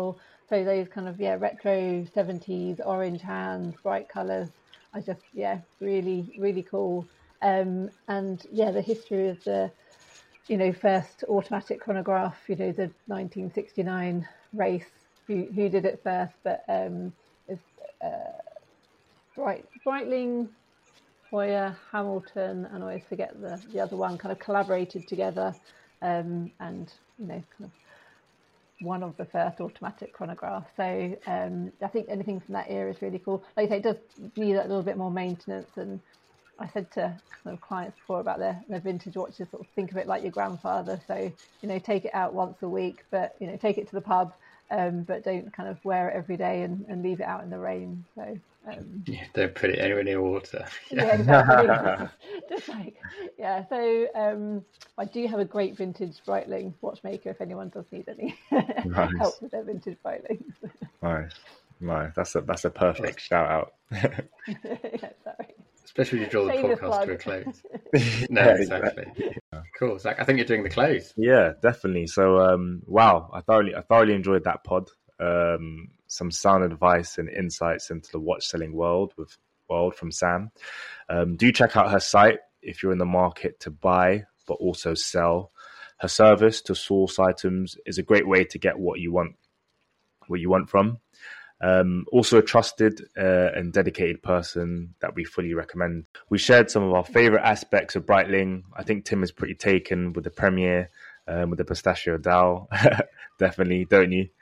so those kind of yeah retro seventies orange hands, bright colours. I just yeah really really cool. Um, and yeah, the history of the you know first automatic chronograph. You know the nineteen sixty-nine race. Who who did it first? But um, it's uh, Bright Breitling, Hoyer, Hamilton, and I always forget the the other one. Kind of collaborated together, um, and you know kind of. one of the first automatic chronographs. So um, I think anything from that era is really cool. Like I say, it does need a little bit more maintenance. And I said to kind of clients before about their, their vintage watches, sort of think of it like your grandfather. So, you know, take it out once a week, but, you know, take it to the pub, um, but don't kind of wear it every day and, and leave it out in the rain. So um, yeah, don't put it anywhere near water. Yeah, yeah exactly. Just like, yeah. So um, I do have a great vintage Breitling watchmaker if anyone does need any Nice. help with their vintage Breitlings. Nice, nice. That's a that's a perfect shout out. Yeah, sorry. Especially when you draw the Shameless podcast plug. to a close. No, Yeah, exactly. Cool. Zach, I think you're doing the close. Yeah, definitely. So, um, wow, I thoroughly, I thoroughly enjoyed that pod. Um, some sound advice and insights into the watch selling world with world from Sam. Um, do check out her site if you're in the market to buy, but also sell. Her service to source items is a great way to get what you want, what you want from. Um, also a trusted uh, and dedicated person that we fully recommend. We shared some of our favorite aspects of Breitling. I think Tim is pretty taken with the Premier, um, with the pistachio dowel. Definitely, don't you?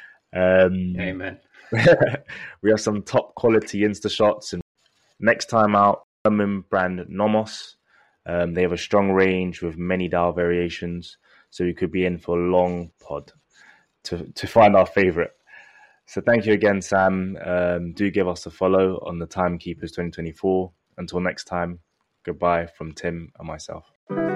Um, Amen. We have some top quality Insta shots. And next time out, German brand Nomos. Um, they have a strong range with many dial variations. So we could be in for a long pod to, to find our favorite. So thank you again, Sam. Um, do give us a follow on the Timekeepers twenty twenty-four. Until next time, goodbye from Tim and myself.